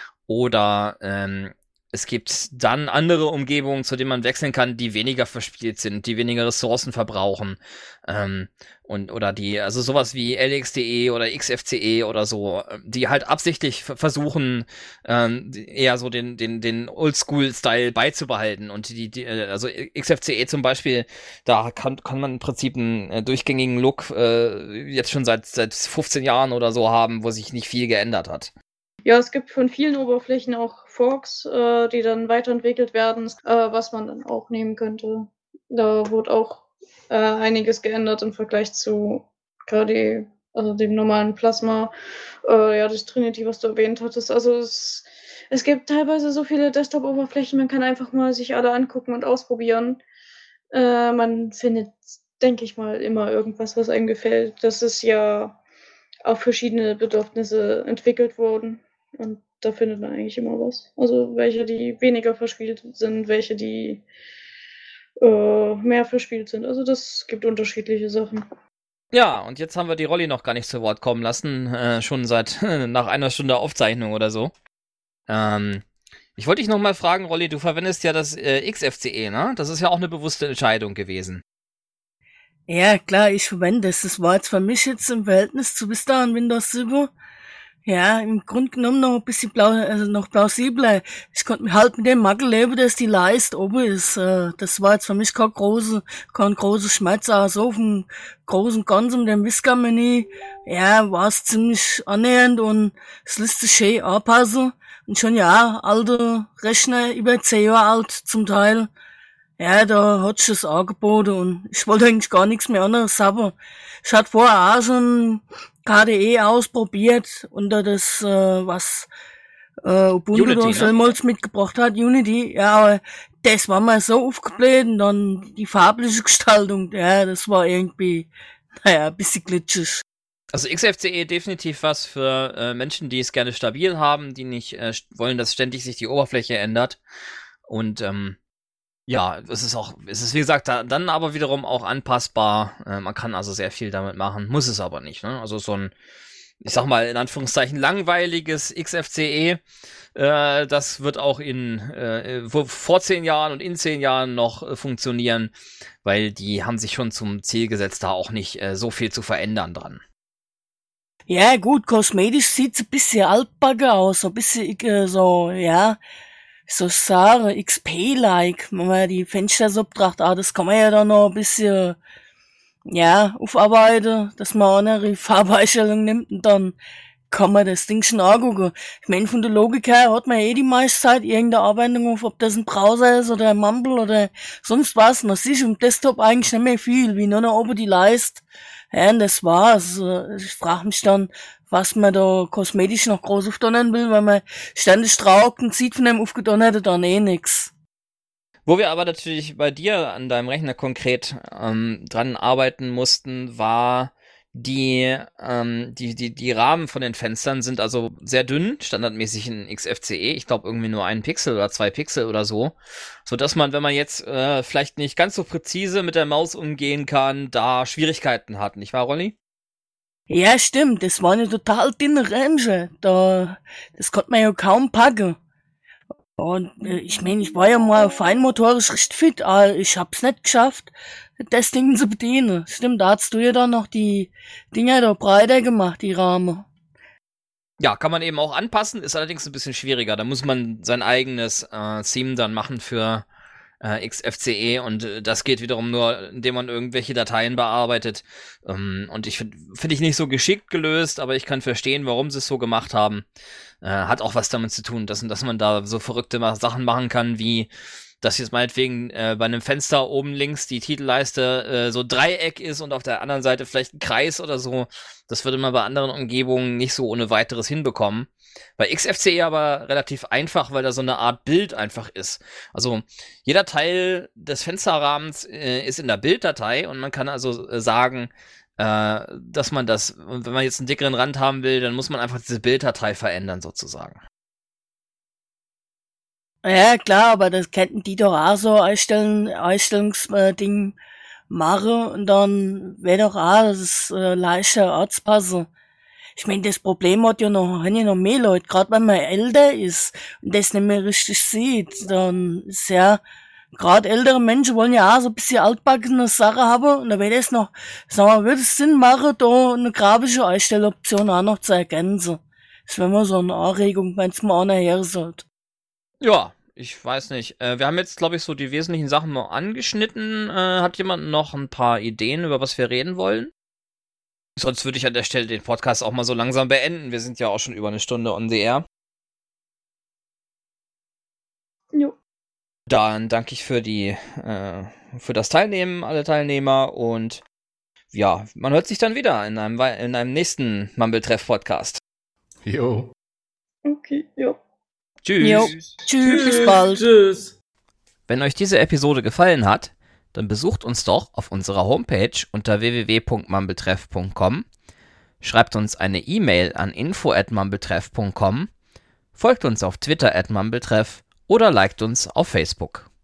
Speaker 1: Oder ähm, es gibt dann andere Umgebungen, zu denen man wechseln kann, die weniger verspielt sind, die weniger Ressourcen verbrauchen. Ähm, und oder die, also sowas wie L X D E oder X F C E oder so, die halt absichtlich f- versuchen, ähm, eher so den, den, den Oldschool-Style beizubehalten. Und die, die, also X F C E zum Beispiel, da kann, kann man im Prinzip einen äh, durchgängigen Look äh, jetzt schon seit, seit fünfzehn Jahren oder so haben, wo sich nicht viel geändert hat.
Speaker 2: Ja, es gibt von vielen Oberflächen auch Forks, äh, die dann weiterentwickelt werden, äh, was man dann auch nehmen könnte. Da wurde auch äh, einiges geändert im Vergleich zu K D, also dem normalen Plasma. Äh, ja, das Trinity, was du erwähnt hattest. Also es, es gibt teilweise so viele Desktop-Oberflächen, man kann einfach mal sich alle angucken und ausprobieren. Äh, man findet, denke ich mal, immer irgendwas, was einem gefällt. Das ist ja auf verschiedene Bedürfnisse entwickelt worden. Und da findet man eigentlich immer was. Also welche, die weniger verspielt sind, welche, die äh, mehr verspielt sind. Also das gibt unterschiedliche Sachen.
Speaker 1: Ja, und jetzt haben wir die Rolli noch gar nicht zu Wort kommen lassen, äh, schon seit nach einer Stunde Aufzeichnung oder so. Ähm, ich wollte dich noch mal fragen, Rolli, du verwendest ja das äh, X F C E, ne? Das ist ja auch eine bewusste Entscheidung gewesen.
Speaker 4: Ja, klar, ich verwende es. Das war jetzt für mich jetzt im Verhältnis zu bis dahin Windows sieben, ja, im Grunde genommen noch ein bisschen blau, also noch plausibler. Ich konnte mir halt mit dem Makel leben, dass die Leiste oben ist. Äh, Das war jetzt für mich kein große, kein großer Schmerz. Also auf dem großen Ganzen mit dem Whisker-Menü, ja, war es ziemlich annähernd und es lässt sich schön anpassen. Und schon, ja, alte Rechner, über zehn Jahre alt zum Teil. Ja, da hat sich das angeboten und ich wollte eigentlich gar nichts mehr anderes haben. Ich hatte vorher auch schon K D E ausprobiert unter das, äh, was äh, Ubuntu
Speaker 1: Unity,
Speaker 4: da
Speaker 1: ne?
Speaker 4: vielmals mitgebracht hat, Unity. Ja, aber das war mir so aufgebläht und dann die farbliche Gestaltung, ja, das war irgendwie, naja, ein bisschen glitschig.
Speaker 1: Also X F C E definitiv was für äh, Menschen, die es gerne stabil haben, die nicht äh, wollen, dass ständig sich die Oberfläche ändert. Und ähm, ja, es ist auch, es ist wie gesagt da, dann aber wiederum auch anpassbar. Äh, man kann also sehr viel damit machen, muss es aber nicht. Ne? Also so ein, ich sag mal in Anführungszeichen langweiliges X F C E, äh, das wird auch in äh, vor zehn Jahren und in zehn Jahren noch äh, funktionieren, weil die haben sich schon zum Ziel gesetzt, da auch nicht äh, so viel zu verändern dran.
Speaker 4: Ja, gut, kosmetisch sieht's ein bisschen altbacken aus, so ein bisschen, äh, so, ja, so sagen, X P-like, wenn man die Fenster so betrachtet, ah, das kann man ja dann noch ein bisschen, ja, aufarbeiten, dass man eine Farbeinstellung nimmt und dann kann man das Ding schon angucken. Ich meine, von der Logik her hat man eh die meiste Zeit irgendeine Anwendung auf, ob das ein Browser ist oder ein Mumble oder sonst was. Man sieht im Desktop eigentlich nicht mehr viel, wie nur noch oben die Leiste. Ja, und das war's. Ich frage mich dann, was man da kosmetisch noch groß aufdonnern will, weil man ständig traugt und sieht von dem aufgedonnerte dann eh nix.
Speaker 1: Wo wir aber natürlich bei dir an deinem Rechner konkret ähm, dran arbeiten mussten, war die, ähm, die, die, die Rahmen von den Fenstern sind also sehr dünn, standardmäßig in X F C E. Ich glaube irgendwie nur ein Pixel oder zwei Pixel oder so. So dass man, wenn man jetzt äh, vielleicht nicht ganz so präzise mit der Maus umgehen kann, da Schwierigkeiten hat, nicht wahr, Rolli?
Speaker 4: Ja, stimmt, das war eine total dünne Rämche. Da, das konnte man ja kaum packen. Und äh, ich meine, ich war ja mal feinmotorisch recht fit, aber ich hab's nicht geschafft, das Ding zu bedienen. Stimmt, da hast du ja dann noch die Dinger da breiter gemacht, die Rahmen.
Speaker 1: Ja, kann man eben auch anpassen, ist allerdings ein bisschen schwieriger. Da muss man sein eigenes äh, Theme dann machen für äh, X F C E und äh, das geht wiederum nur, indem man irgendwelche Dateien bearbeitet. Ähm, und ich finde find ich nicht so geschickt gelöst, aber ich kann verstehen, warum sie es so gemacht haben. Äh, hat auch was damit zu tun, dass, dass man da so verrückte Sachen machen kann, wie dass jetzt meinetwegen äh, bei einem Fenster oben links die Titelleiste äh, so Dreieck ist und auf der anderen Seite vielleicht ein Kreis oder so. Das würde man bei anderen Umgebungen nicht so ohne weiteres hinbekommen. Bei X F C E aber relativ einfach, weil da so eine Art Bild einfach ist. Also jeder Teil des Fensterrahmens äh, ist in der Bilddatei und man kann also äh, sagen, äh, dass man das, wenn man jetzt einen dickeren Rand haben will, dann muss man einfach diese Bilddatei verändern sozusagen.
Speaker 4: Ja, klar, aber das könnten die doch auch so einstellen, Einstellungsding machen und dann wäre doch auch das äh, leichter anzupassen. Ich meine, das Problem hat ja noch, haben ja noch mehr Leute, gerade wenn man älter ist und das nicht mehr richtig sieht, dann ist ja, gerade ältere Menschen wollen ja auch so ein bisschen altbackene Sachen haben und da wäre das noch, sagen wir, würde es Sinn machen, da eine grafische Einstelloption auch noch zu ergänzen. Das wäre mal so eine Anregung, wenn es mal einer her sollte.
Speaker 1: Ja, ich weiß nicht. Äh, wir haben jetzt, glaube ich, so die wesentlichen Sachen noch angeschnitten. Äh, hat jemand noch ein paar Ideen, über was wir reden wollen? Sonst würde ich an der Stelle den Podcast auch mal so langsam beenden. Wir sind ja auch schon über eine Stunde on the air.
Speaker 2: Jo.
Speaker 1: Dann danke ich für die, äh, für das Teilnehmen, alle Teilnehmer. Und ja, man hört sich dann wieder in einem, in einem nächsten Mumble-Treff-Podcast.
Speaker 3: Jo.
Speaker 2: Okay, ja.
Speaker 1: Tschüss.
Speaker 4: Jo. Tschüss, bis bald.
Speaker 5: Tschüss.
Speaker 1: Wenn euch diese Episode gefallen hat, dann besucht uns doch auf unserer Homepage unter w w w punkt mumbletreff punkt com, schreibt uns eine E-Mail an info at mumbletreff punkt com, folgt uns auf Twitter at mumbletreff oder liked uns auf Facebook.